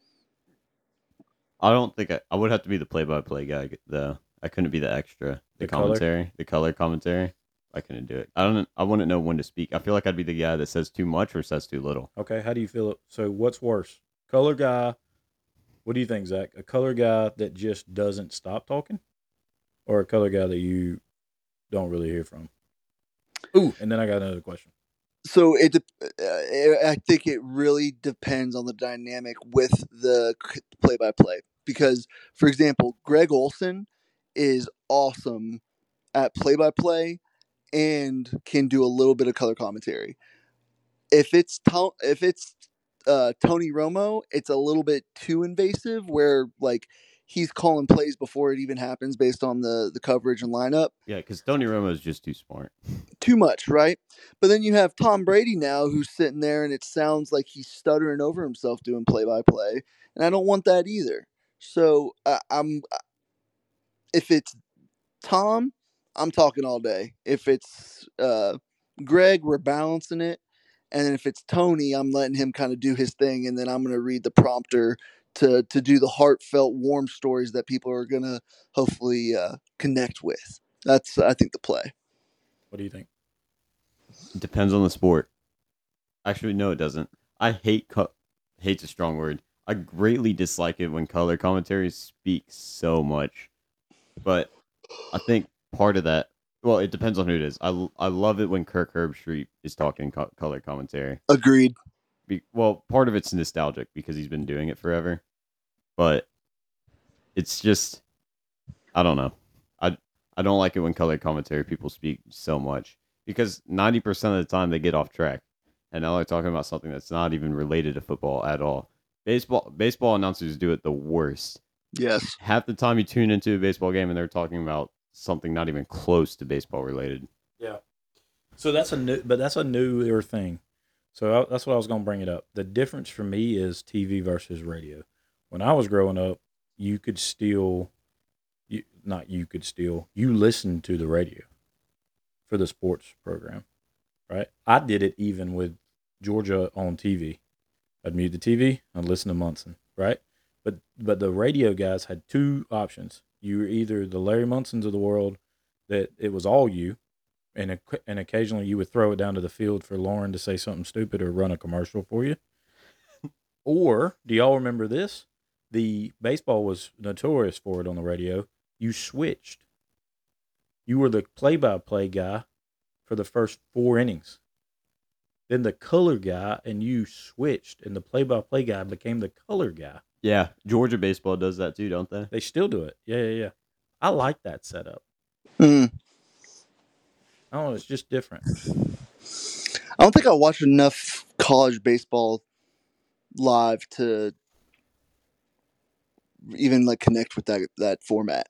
I don't think I, I would have to be the play-by-play guy though. I couldn't be the extra, the, The color? commentary, the color commentary. I couldn't do it. I don't. I wouldn't know when to speak. I feel like I'd be the guy that says too much or says too little. Okay. How do you feel? So, what's worse? Color guy. What do you think, Zach? A color guy that just doesn't stop talking, or a color guy that you don't really hear from? Ooh, and then I got another question. So it, uh, I think it really depends on the dynamic with the play-by-play. Because, for example, Greg Olson is awesome at play-by-play and can do a little bit of color commentary. If it's to- if it's uh, Tony Romo, it's a little bit too invasive. Where like he's calling plays before it even happens based on the the coverage and lineup. Yeah, because Tony Romo is just too smart. Too much, right? But then you have Tom Brady now who's sitting there and it sounds like he's stuttering over himself doing play by play, and I don't want that either. So uh, I'm if it's Tom, I'm talking all day. If it's uh, Greg, we're balancing it, and then if it's Tony, I'm letting him kind of do his thing, and then I'm going to read the prompter to to do the heartfelt, warm stories that people are going to hopefully uh, connect with. That's I think the play. What do you think? It depends on the sport. Actually, no, it doesn't. I hate co- hate's a strong word. I greatly dislike it when color commentaries speak so much. But I think part of that, well, it depends on who it is. I, l- I love it when Kirk Herbstreit is talking co- color commentary. Agreed. Be- well, part of it's nostalgic because he's been doing it forever. But it's just, I don't know. I I don't like it when color commentary people speak so much because ninety percent of the time they get off track. And now they're talking about something that's not even related to football at all. Baseball baseball announcers do it the worst. Yes. Half the time you tune into a baseball game and they're talking about something not even close to baseball related. Yeah. So that's a new, but that's a newer thing. So I, that's what I was going to bring it up. The difference for me is T V versus radio. When I was growing up, you could still, you, not you could still, you listened to the radio for the sports program, right? I did it even with Georgia on T V. I'd mute the T V, I'd listen to Munson, right? But but the radio guys had two options. You were either the Larry Munsons of the world, that it was all you, and and occasionally you would throw it down to the field for Lauren to say something stupid or run a commercial for you. Or do y'all remember this? The baseball was notorious for it on the radio. You switched. You were the play-by-play guy for the first four innings. Then the color guy and you switched, and the play-by-play guy became the color guy. Yeah, Georgia baseball does that too, don't they? They still do it. Yeah, yeah, yeah. I like that setup. Mm. I don't know. It's just different. I don't think I watched enough college baseball live to even like connect with that that format.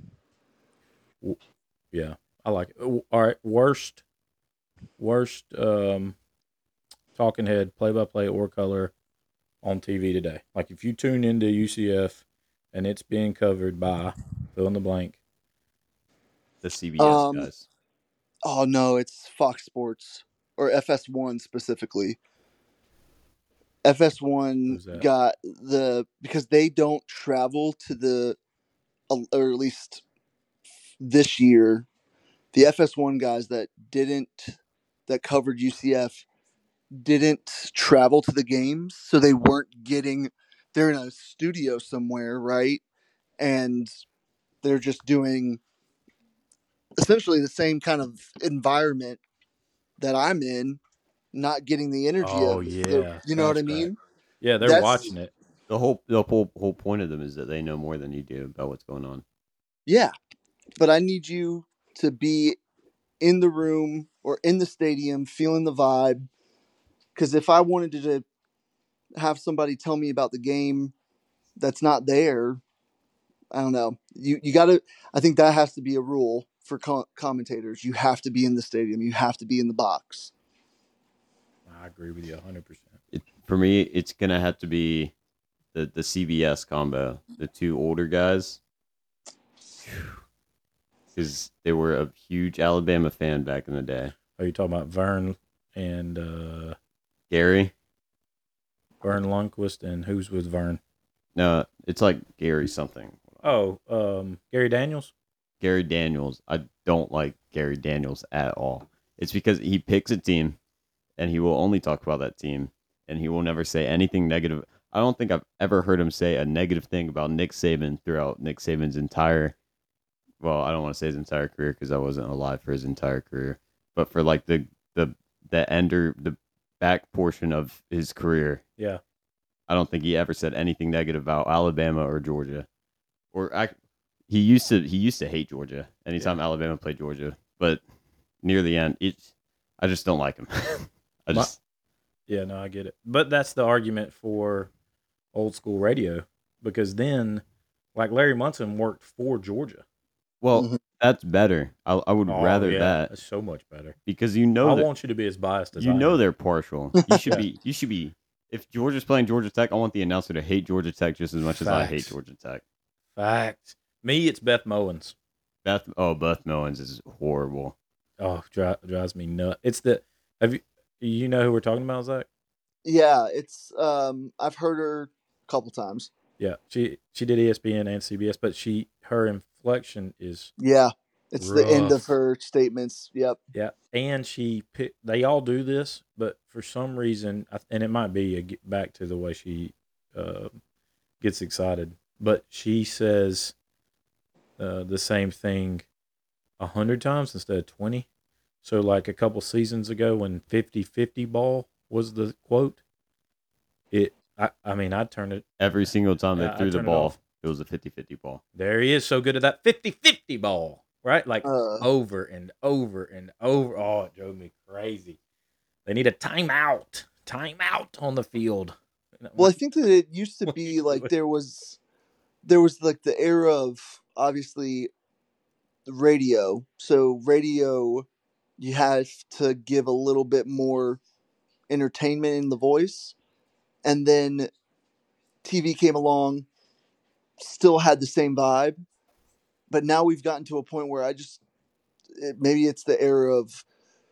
Yeah, I like it. All right, worst, worst um, talking head, play-by-play or color on T V today. Like if you tune into U C F and it's being covered by fill in the blank. The C B S Um, guys. Oh no, it's Fox Sports or F S one specifically. F S one Who's that? got the because they don't travel to the or at least this year, the F S one guys that didn't that covered U C F didn't travel to the games, so they weren't getting. They're in a studio somewhere, right? And they're just doing essentially the same kind of environment that I'm in, not getting the energy Oh of yeah, the, you know what I soundtrack. mean? Yeah, they're That's- watching it. The whole the whole whole point of them is that they know more than you do about what's going on. Yeah, but I need you to be in the room or in the stadium, feeling the vibe. Because if I wanted to, have somebody tell me about the game that's not there. I don't know. You you got to. I think that has to be a rule for co- commentators. You have to be in the stadium. You have to be in the box. I agree with you one hundred percent. It, for me, it's gonna have to be the the C B S combo, the two older guys, because they were a huge Alabama fan back in the day. Are you talking about Vern and uh, Gary? Vern Lundquist, and who's with Vern? No, it's like Gary something. Oh, um, Gary Daniels. Gary Daniels. I don't like Gary Daniels at all. It's because he picks a team, and he will only talk about that team, and he will never say anything negative. I don't think I've ever heard him say a negative thing about Nick Saban throughout Nick Saban's entire. Well, I don't want to say his entire career because I wasn't alive for his entire career, but for like the the the ender the back portion of his career. Yeah. I don't think he ever said anything negative about Alabama or Georgia, or I, he used to. He used to hate Georgia anytime yeah. Alabama played Georgia. But near the end, it's I just don't like him. I just yeah, no, I get it. But that's the argument for old school radio because then, like Larry Munson worked for Georgia. Well, mm-hmm. that's better. I, I would oh, rather yeah, that. That's so much better because you know I want you to be as biased as you I know am. They're partial. You should be. You should be. If Georgia's playing Georgia Tech, I want the announcer to hate Georgia Tech just as much Facts. as I hate Georgia Tech. Facts. Me, it's Beth Mowins. Beth, oh, Beth Mowins is horrible. Oh, dri- drives me nuts. It's the. Have you? You know who we're talking about, Zach? Yeah, it's. Um, I've heard her a couple times. Yeah, she she did E S P N and C B S, but she her inflection is. Yeah, it's rough. the end of her statements. Yep. Yeah, and she they all do this, but for some reason, and it might be a get back to the way she uh, gets excited, but she says uh, the same thing a hundred times instead of twenty. So, like a couple seasons ago, when fifty-fifty ball was the quote, it. I, I mean, I'd turn it every single time they I, threw I'd the ball. It, it was a fifty-fifty ball. There he is, so good at that fifty-fifty ball. Right? Like uh, over and over and over. Oh, it drove me crazy. They need a timeout. Timeout on the field. Well, I think that it used to be like there was there was like the era of obviously radio. So radio you have to give a little bit more entertainment in the voice. And then T V came along, still had the same vibe. But now we've gotten to a point where I just it, maybe it's the era of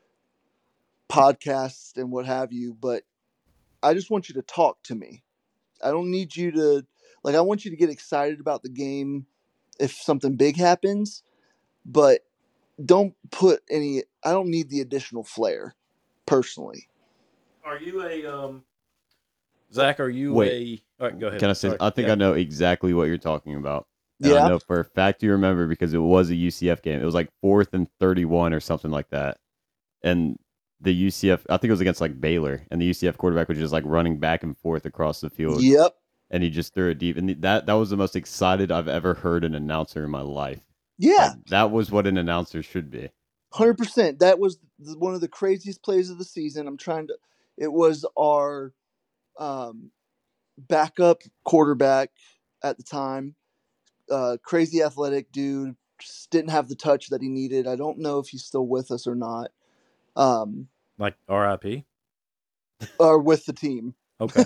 podcasts and what have you, but I just want you to talk to me. I don't need you to like I want you to get excited about the game if something big happens, but don't put any I don't need the additional flair personally. Are you a um Zach, are you Wait, a all right, go ahead. Can I say Sorry. I think yeah. I know exactly what you're talking about. And yeah. I know for a fact you remember because it was a U C F game. It was like fourth and thirty-one or something like that. And the U C F, I think it was against like Baylor, and the U C F quarterback was just like running back and forth across the field. Yep. And he just threw it deep. And that that was the most excited I've ever heard an announcer in my life. Yeah. Like, that was what an announcer should be. one hundred percent. That was one of the craziest plays of the season. I'm trying to it was our um, backup quarterback at the time. Uh, crazy athletic dude, just didn't have the touch that he needed. I don't know if he's still with us or not. Um, like R I P or with the team. Okay.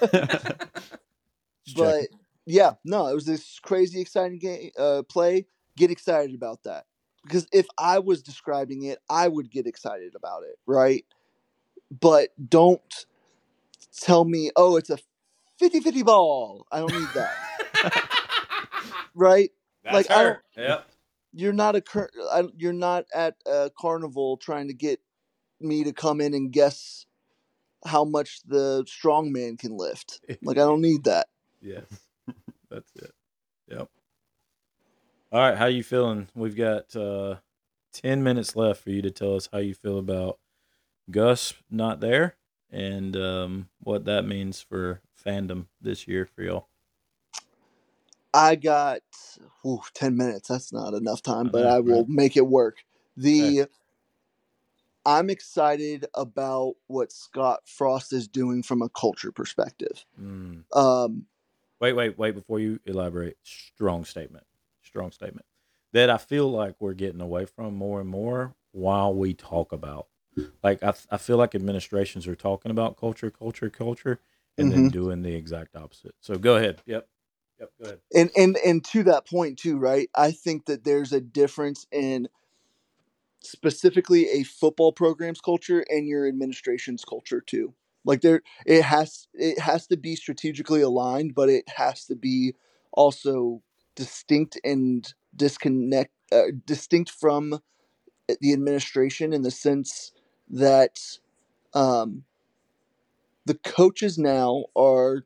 But yeah, no, it was this crazy exciting game uh, play. Get excited about that because if I was describing it, I would get excited about it, right? But don't tell me, oh, it's a fifty-fifty ball. I don't need that. Right? That's like her. I don't, Yep. You're not a I, you're not at a carnival trying to get me to come in and guess how much the strong man can lift. Like I don't need that. Yes. That's it. Yep. All right, how you feeling? We've got uh, ten minutes left for you to tell us how you feel about Gus not there and um, what that means for fandom this year for y'all. I got ooh, ten minutes. That's not enough time, I but know, I will right? make it work. The Hey. I'm excited about what Scott Frost is doing from a culture perspective. Mm. Um, Wait, wait, wait! Before you elaborate, strong statement. Strong statement that I feel like we're getting away from more and more while we talk about. Like I, I feel like administrations are talking about culture, culture, culture, and then mm-hmm. doing the exact opposite. So go ahead. Yep. Yep. Go ahead. And and and to that point too, right? I think that there's a difference in specifically a football program's culture and your administration's culture too. Like there, it has it has to be strategically aligned, but it has to be also distinct and disconnect, uh, distinct from the administration in the sense that um, the coaches now are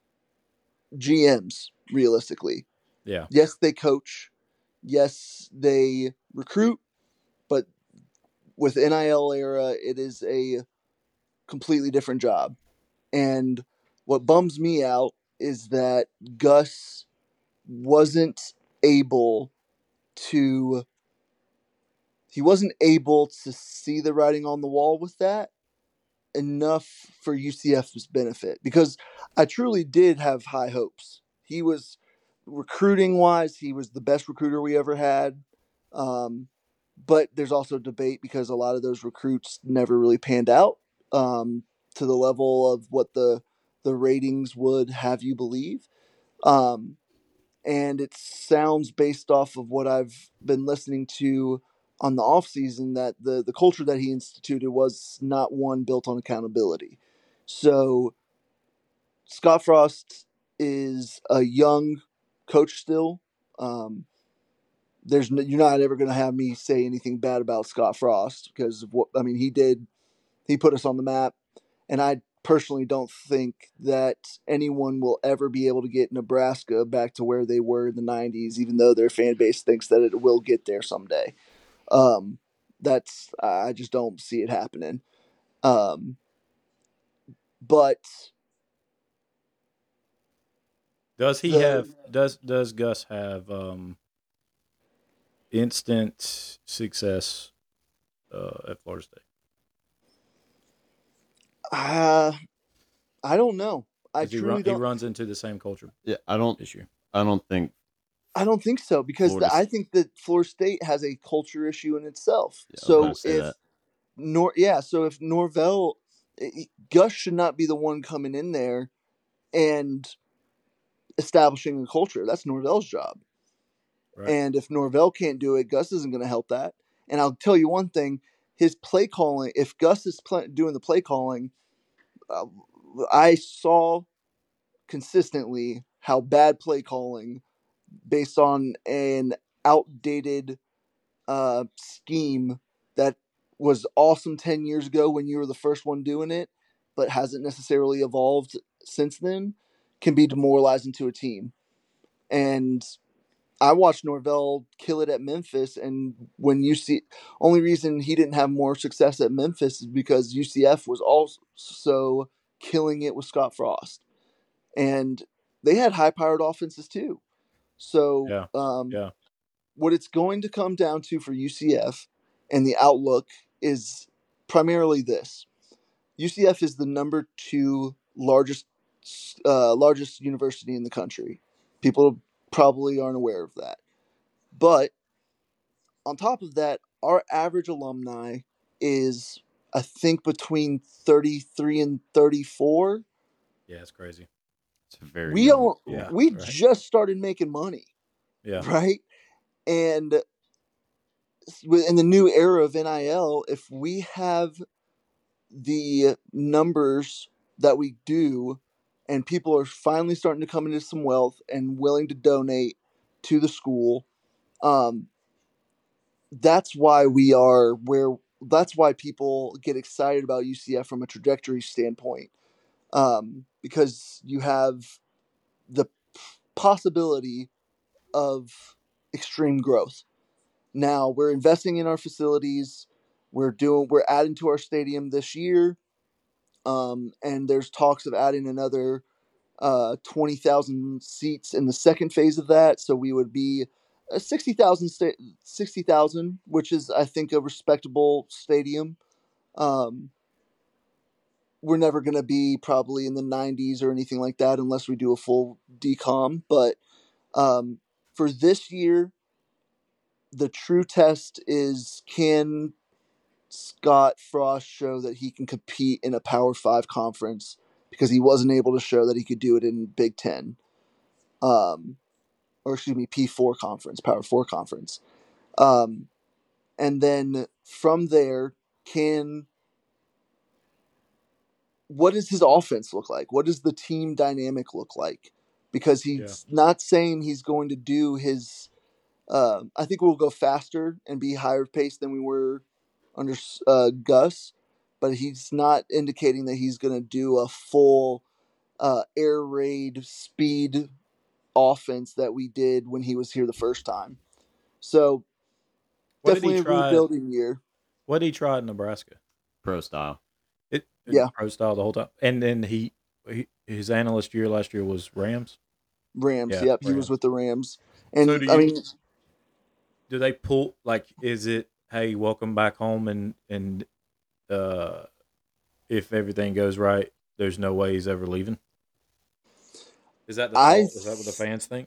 G Ms realistically. Yeah. Yes, they coach. Yes, they recruit, but with N I L era, it is a completely different job. And what bums me out is that Gus wasn't able to he wasn't able to see the writing on the wall with that enough for U C F's benefit, because I truly did have high hopes. He was recruiting wise, he was the best recruiter we ever had. Um, but there's also debate because a lot of those recruits never really panned out um, to the level of what the the ratings would have you believe. Um, and it sounds based off of what I've been listening to on the off season that the the culture that he instituted was not one built on accountability. So Scott Frost is a young coach still. Um, there's no, you're not ever going to have me say anything bad about Scott Frost because of what I mean. He did, he put us on the map, and I personally don't think that anyone will ever be able to get Nebraska back to where they were in the nineties, even though their fan base thinks that it will get there someday. Um, that's I just don't see it happening. Um, but Does he the, have does does Gus have um instant success uh, at Florida State? uh, I don't know. I He truly run, he don't. runs into the same culture Yeah, I don't. issue. I don't think. I don't think so because Florida the, I think that Florida State has a culture issue in itself. Yeah, I was about So to say if that. Nor yeah, so if Norvell, Gus should not be the one coming in there and establishing a culture. That's Norvell's job. Right. And if Norvell can't do it, Gus isn't going to help that. And I'll tell you one thing: his play calling. If Gus is play, doing the play calling, uh, I saw consistently how bad play calling, based on an outdated uh, scheme that was awesome ten years ago when you were the first one doing it, but hasn't necessarily evolved since then, can be demoralizing to a team. And I watched Norvell kill it at Memphis, and when you see, only reason he didn't have more success at Memphis is because U C F was also killing it with Scott Frost, and they had high-powered offenses too. So, Yeah. um, Yeah. what it's going to come down to for U C F and the outlook is primarily this: U C F is the number two largest uh, largest university in the country. People probably aren't aware of that, but on top of that, our average alumni is, I think, between thirty-three and thirty-four. Yeah, it's crazy. It's a very We young. don't. Yeah, We right. just started making money, Yeah. right? And in the new era of N I L, if we have the numbers that we do, and people are finally starting to come into some wealth and willing to donate to the school, um, that's why we are where. That's why people get excited about U C F from a trajectory standpoint, um, because you have the possibility of extreme growth. Now we're investing in our facilities. We're doing. We're adding to our stadium this year, um, and there's talks of adding another uh, twenty thousand seats in the second phase of that. So we would be a sixty thousand, sta- sixty thousand, which is I think a respectable stadium. Um, we're never going to be probably in the nineties or anything like that unless we do a full decom. But um, for this year, the true test is, can Scott Frost show that he can compete in a Power Five conference, because he wasn't able to show that he could do it in Big Ten, um, or excuse me, P four conference, Power Four conference. Um, and then from there, can what does his offense look like? What does the team dynamic look like? Because he's yeah. not saying he's going to do his. Uh, I think we'll go faster and be higher paced than we were under uh, Gus, but he's not indicating that he's going to do a full uh, air raid speed offense that we did when he was here the first time. So what definitely a try, rebuilding year. What did he try at Nebraska? Pro style. It, it yeah, pro style the whole time. And then he, he his analyst year last year was Rams. Rams, yeah, yep, Rams. He was with the Rams. And so you, I mean, do they pull, like, is it, hey, welcome back home, and and uh, if everything goes right, there's no way he's ever leaving? Is that the I, is that what the fans think?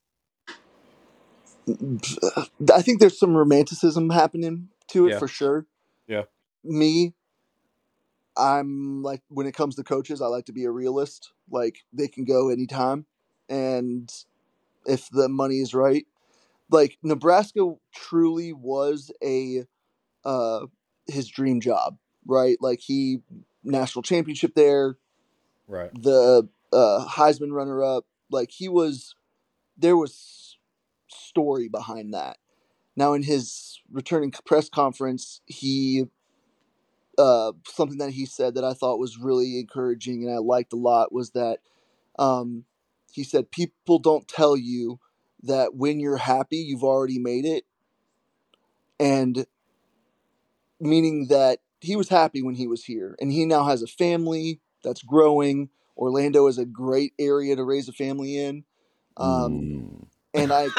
I think there's some romanticism happening to it yeah. for sure. Yeah. Me, I'm like, when it comes to coaches, I like to be a realist. Like, they can go anytime, and if the money is right, like Nebraska truly was a uh, his dream job, right? Like, he national championship there, right? The uh, Heisman runner up, like he was. There was story behind that. Now, in his returning press conference, he. Uh, something that he said that I thought was really encouraging and I liked a lot was that um, he said, people don't tell you that when you're happy, you've already made it. And meaning that he was happy when he was here, and he now has a family that's growing. Orlando is a great area to raise a family in. Um, mm. And I...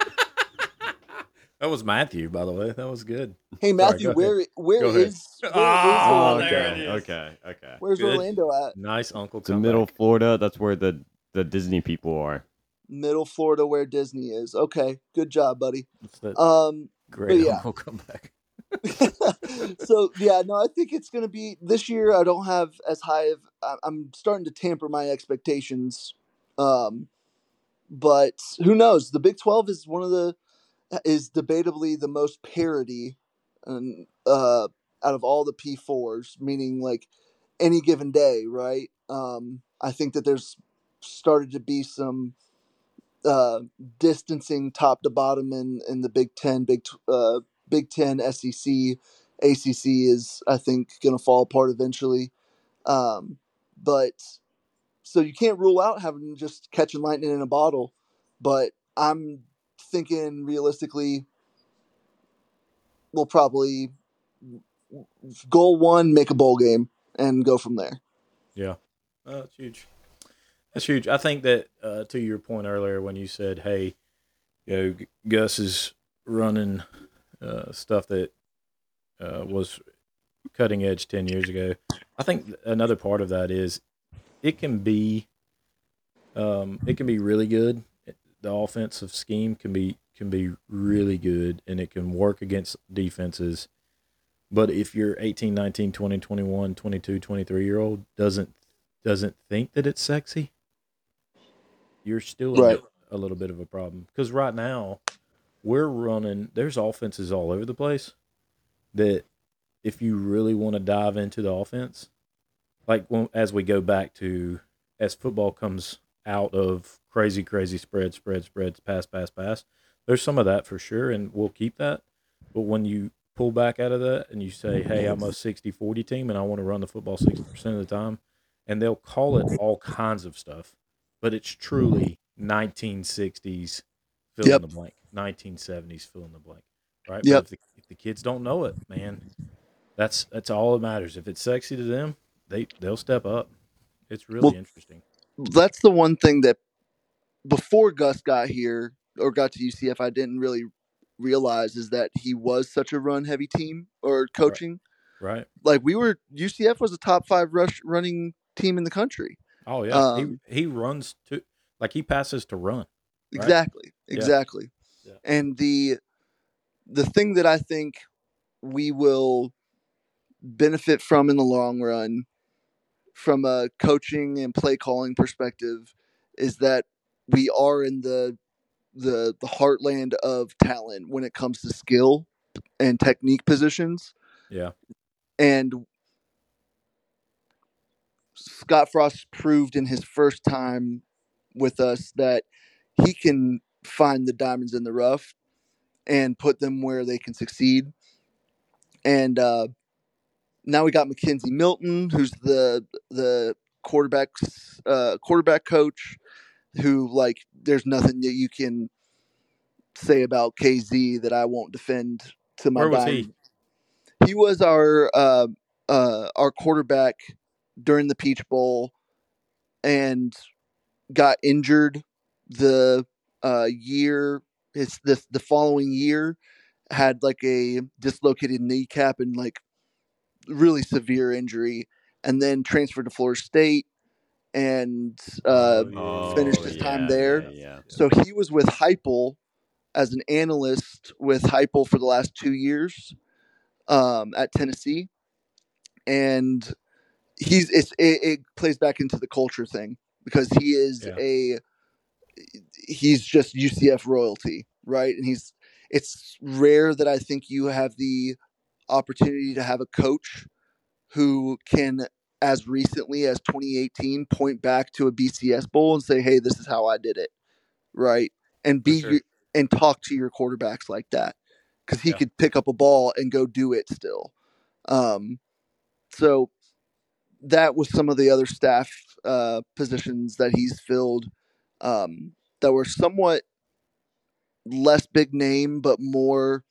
That was Matthew, by the way. That was good. Hey, Matthew, Sorry, where where is where, oh, where's there it is. Okay, okay. Where's good. Orlando at? Nice, Uncle. It's in Middle back. Florida. That's where the, the Disney people are. Middle Florida, where Disney is. Okay, good job, buddy. That um, great yeah. Uncle comeback. So yeah, no, I think it's going to be this year. I don't have as high of. I'm starting to tamper my expectations, um, but who knows? The Big twelve is one of the is debatably the most parity, and uh, out of all the P fours, meaning like any given day, right? Um, I think that there's started to be some uh, distancing top to bottom in, in the Big Ten, Big uh, Big Ten, S E C, A C C is, I think, going to fall apart eventually. Um, but so you can't rule out having just catching lightning in a bottle. But I'm thinking realistically, we'll probably goal one, make a bowl game, and go from there. Yeah, oh, that's huge. That's huge. I think that uh, to your point earlier when you said, "Hey, you know, Gus is running uh, stuff that uh, was cutting edge ten years ago." I think another part of that is it can be, um, it can be really good. The offensive scheme can be can be really good, and it can work against defenses. But if your eighteen, nineteen, twenty, twenty-one, twenty-two, twenty-three year old doesn't doesn't think that it's sexy, you're still right. in a little bit of a problem. Because right now, we're running, there's offenses all over the place that if you really want to dive into the offense, like when, as we go back to, as football comes out of crazy, crazy spread, spread, spreads, pass, pass, pass, there's some of that for sure, and we'll keep that. But when you pull back out of that and you say, hey, I'm a sixty forty team and I want to run the football sixty percent of the time, and they'll call it all kinds of stuff, but it's truly nineteen sixties fill yep. in the blank, nineteen seventies fill in the blank, right? Yep. But if the, if the kids don't know it, man, that's that's all that matters. If it's sexy to them, they, they'll step up. It's really well, interesting. That's the one thing that before Gus got here or got to U C F, I didn't really realize is that he was such a run-heavy team or coaching. Right. Like we were, U C F was a top five rush running team in the country. Oh yeah. Um, he he runs to like he passes to run. Right? Exactly. Yeah. Exactly. Yeah. And the the thing that I think we will benefit from in the long run, from a coaching and play calling perspective, is that we are in the the the heartland of talent when it comes to skill and technique positions. Yeah. And Scott Frost proved in his first time with us that he can find the diamonds in the rough and put them where they can succeed. And uh, now we got Mackenzie Milton, who's the the quarterback's uh, quarterback coach, who like there's nothing that you can say about K Z that I won't defend to my Where was dime. he? He was our uh, uh, our quarterback during the Peach Bowl and got injured the uh, year. His the the following year had like a dislocated kneecap and like really severe injury, and then transferred to Florida State and uh, Oh, finished Oh his yeah, time yeah, there. yeah. So he was with Heupel as an analyst with Heupel for the last two years um, at Tennessee, and he's it's, it, it plays back into the culture thing because he is Yeah. a he's just U C F royalty, right? And he's it's rare that I think you have the opportunity to have a coach who can, as recently as twenty eighteen, point back to a B C S bowl and say, "Hey, this is how I did it," right? And be sure. your, and talk to your quarterbacks like that because he Yeah. could pick up a ball and go do it still. Um, so that was some of the other staff uh, positions that he's filled um, that were somewhat less big name, but more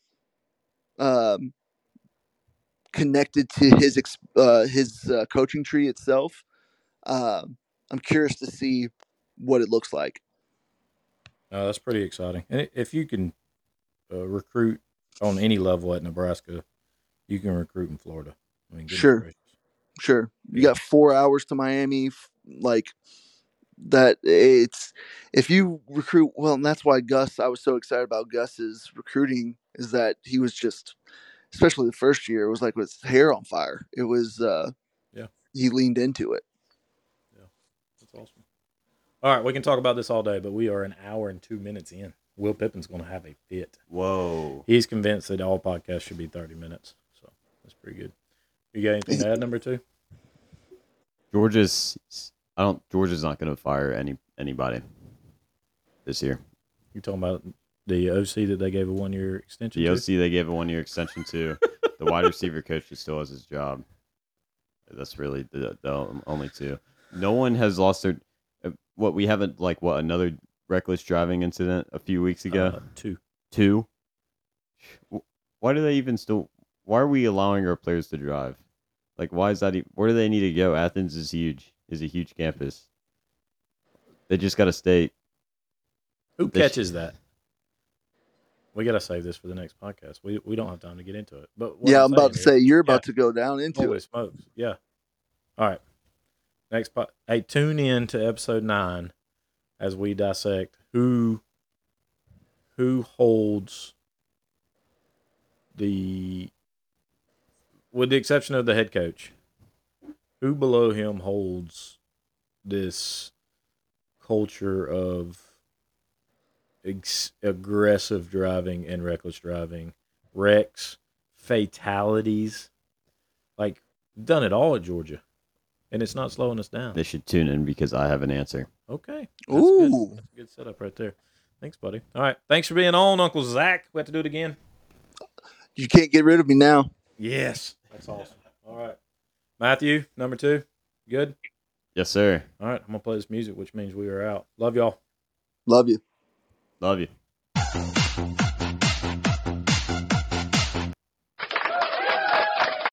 um, connected to his uh, his uh, coaching tree itself. Uh, I'm curious to see what it looks like. Uh, that's pretty exciting. And if you can uh, recruit on any level at Nebraska, you can recruit in Florida. I mean, Sure. gracious. Sure, you Yeah. got four hours to Miami, like that. It's if you recruit well, and that's why Gus. I was so excited about Gus's recruiting is that he was just, especially the first year, it was like with his hair on fire. It was, uh, Yeah. he leaned into it. Yeah, that's awesome. All right, we can talk about this all day, but we are an hour and two minutes in. Will Pippin's going to have a fit. Whoa. He's convinced that all podcasts should be thirty minutes, so that's pretty good. You got anything to add, number two? Georgia's I don't Georgia's not going to fire any anybody this year. You talking about the O C that they gave a one year extension The to? O C they gave a one year extension to. The wide receiver coach that still has his job. That's really the, the only two. No one has lost their. What we haven't like what another reckless driving incident a few weeks ago. Uh, two. Two. Why do they even still? Why are we allowing our players to drive? Like, why is that? e- Where do they need to go? Athens is huge. Is a huge campus. They just got to stay. Who They sh- catches that? We got to save this for the next podcast. We we don't have time to get into it. But what Yeah, I'm about to saying say is- you're about yeah, to go down into holy it. smokes. Yeah. All right. Next po- Hey, tune in to episode nine as we dissect who who holds the, with the exception of the head coach, who below him holds this culture of ex- aggressive driving and reckless driving, wrecks, fatalities. Like, done it all at Georgia, and it's not slowing us down. They should tune in because I have an answer. Okay. That's Ooh. good. That's a good setup right there. Thanks, buddy. All right. Thanks for being on, Uncle Zach. We have to do it again. You can't get rid of me now. Yes. That's awesome. All right. Matthew, number two. Good? Yes, sir. All right. I'm going to play this music, which means we are out. Love y'all. Love you. Love you.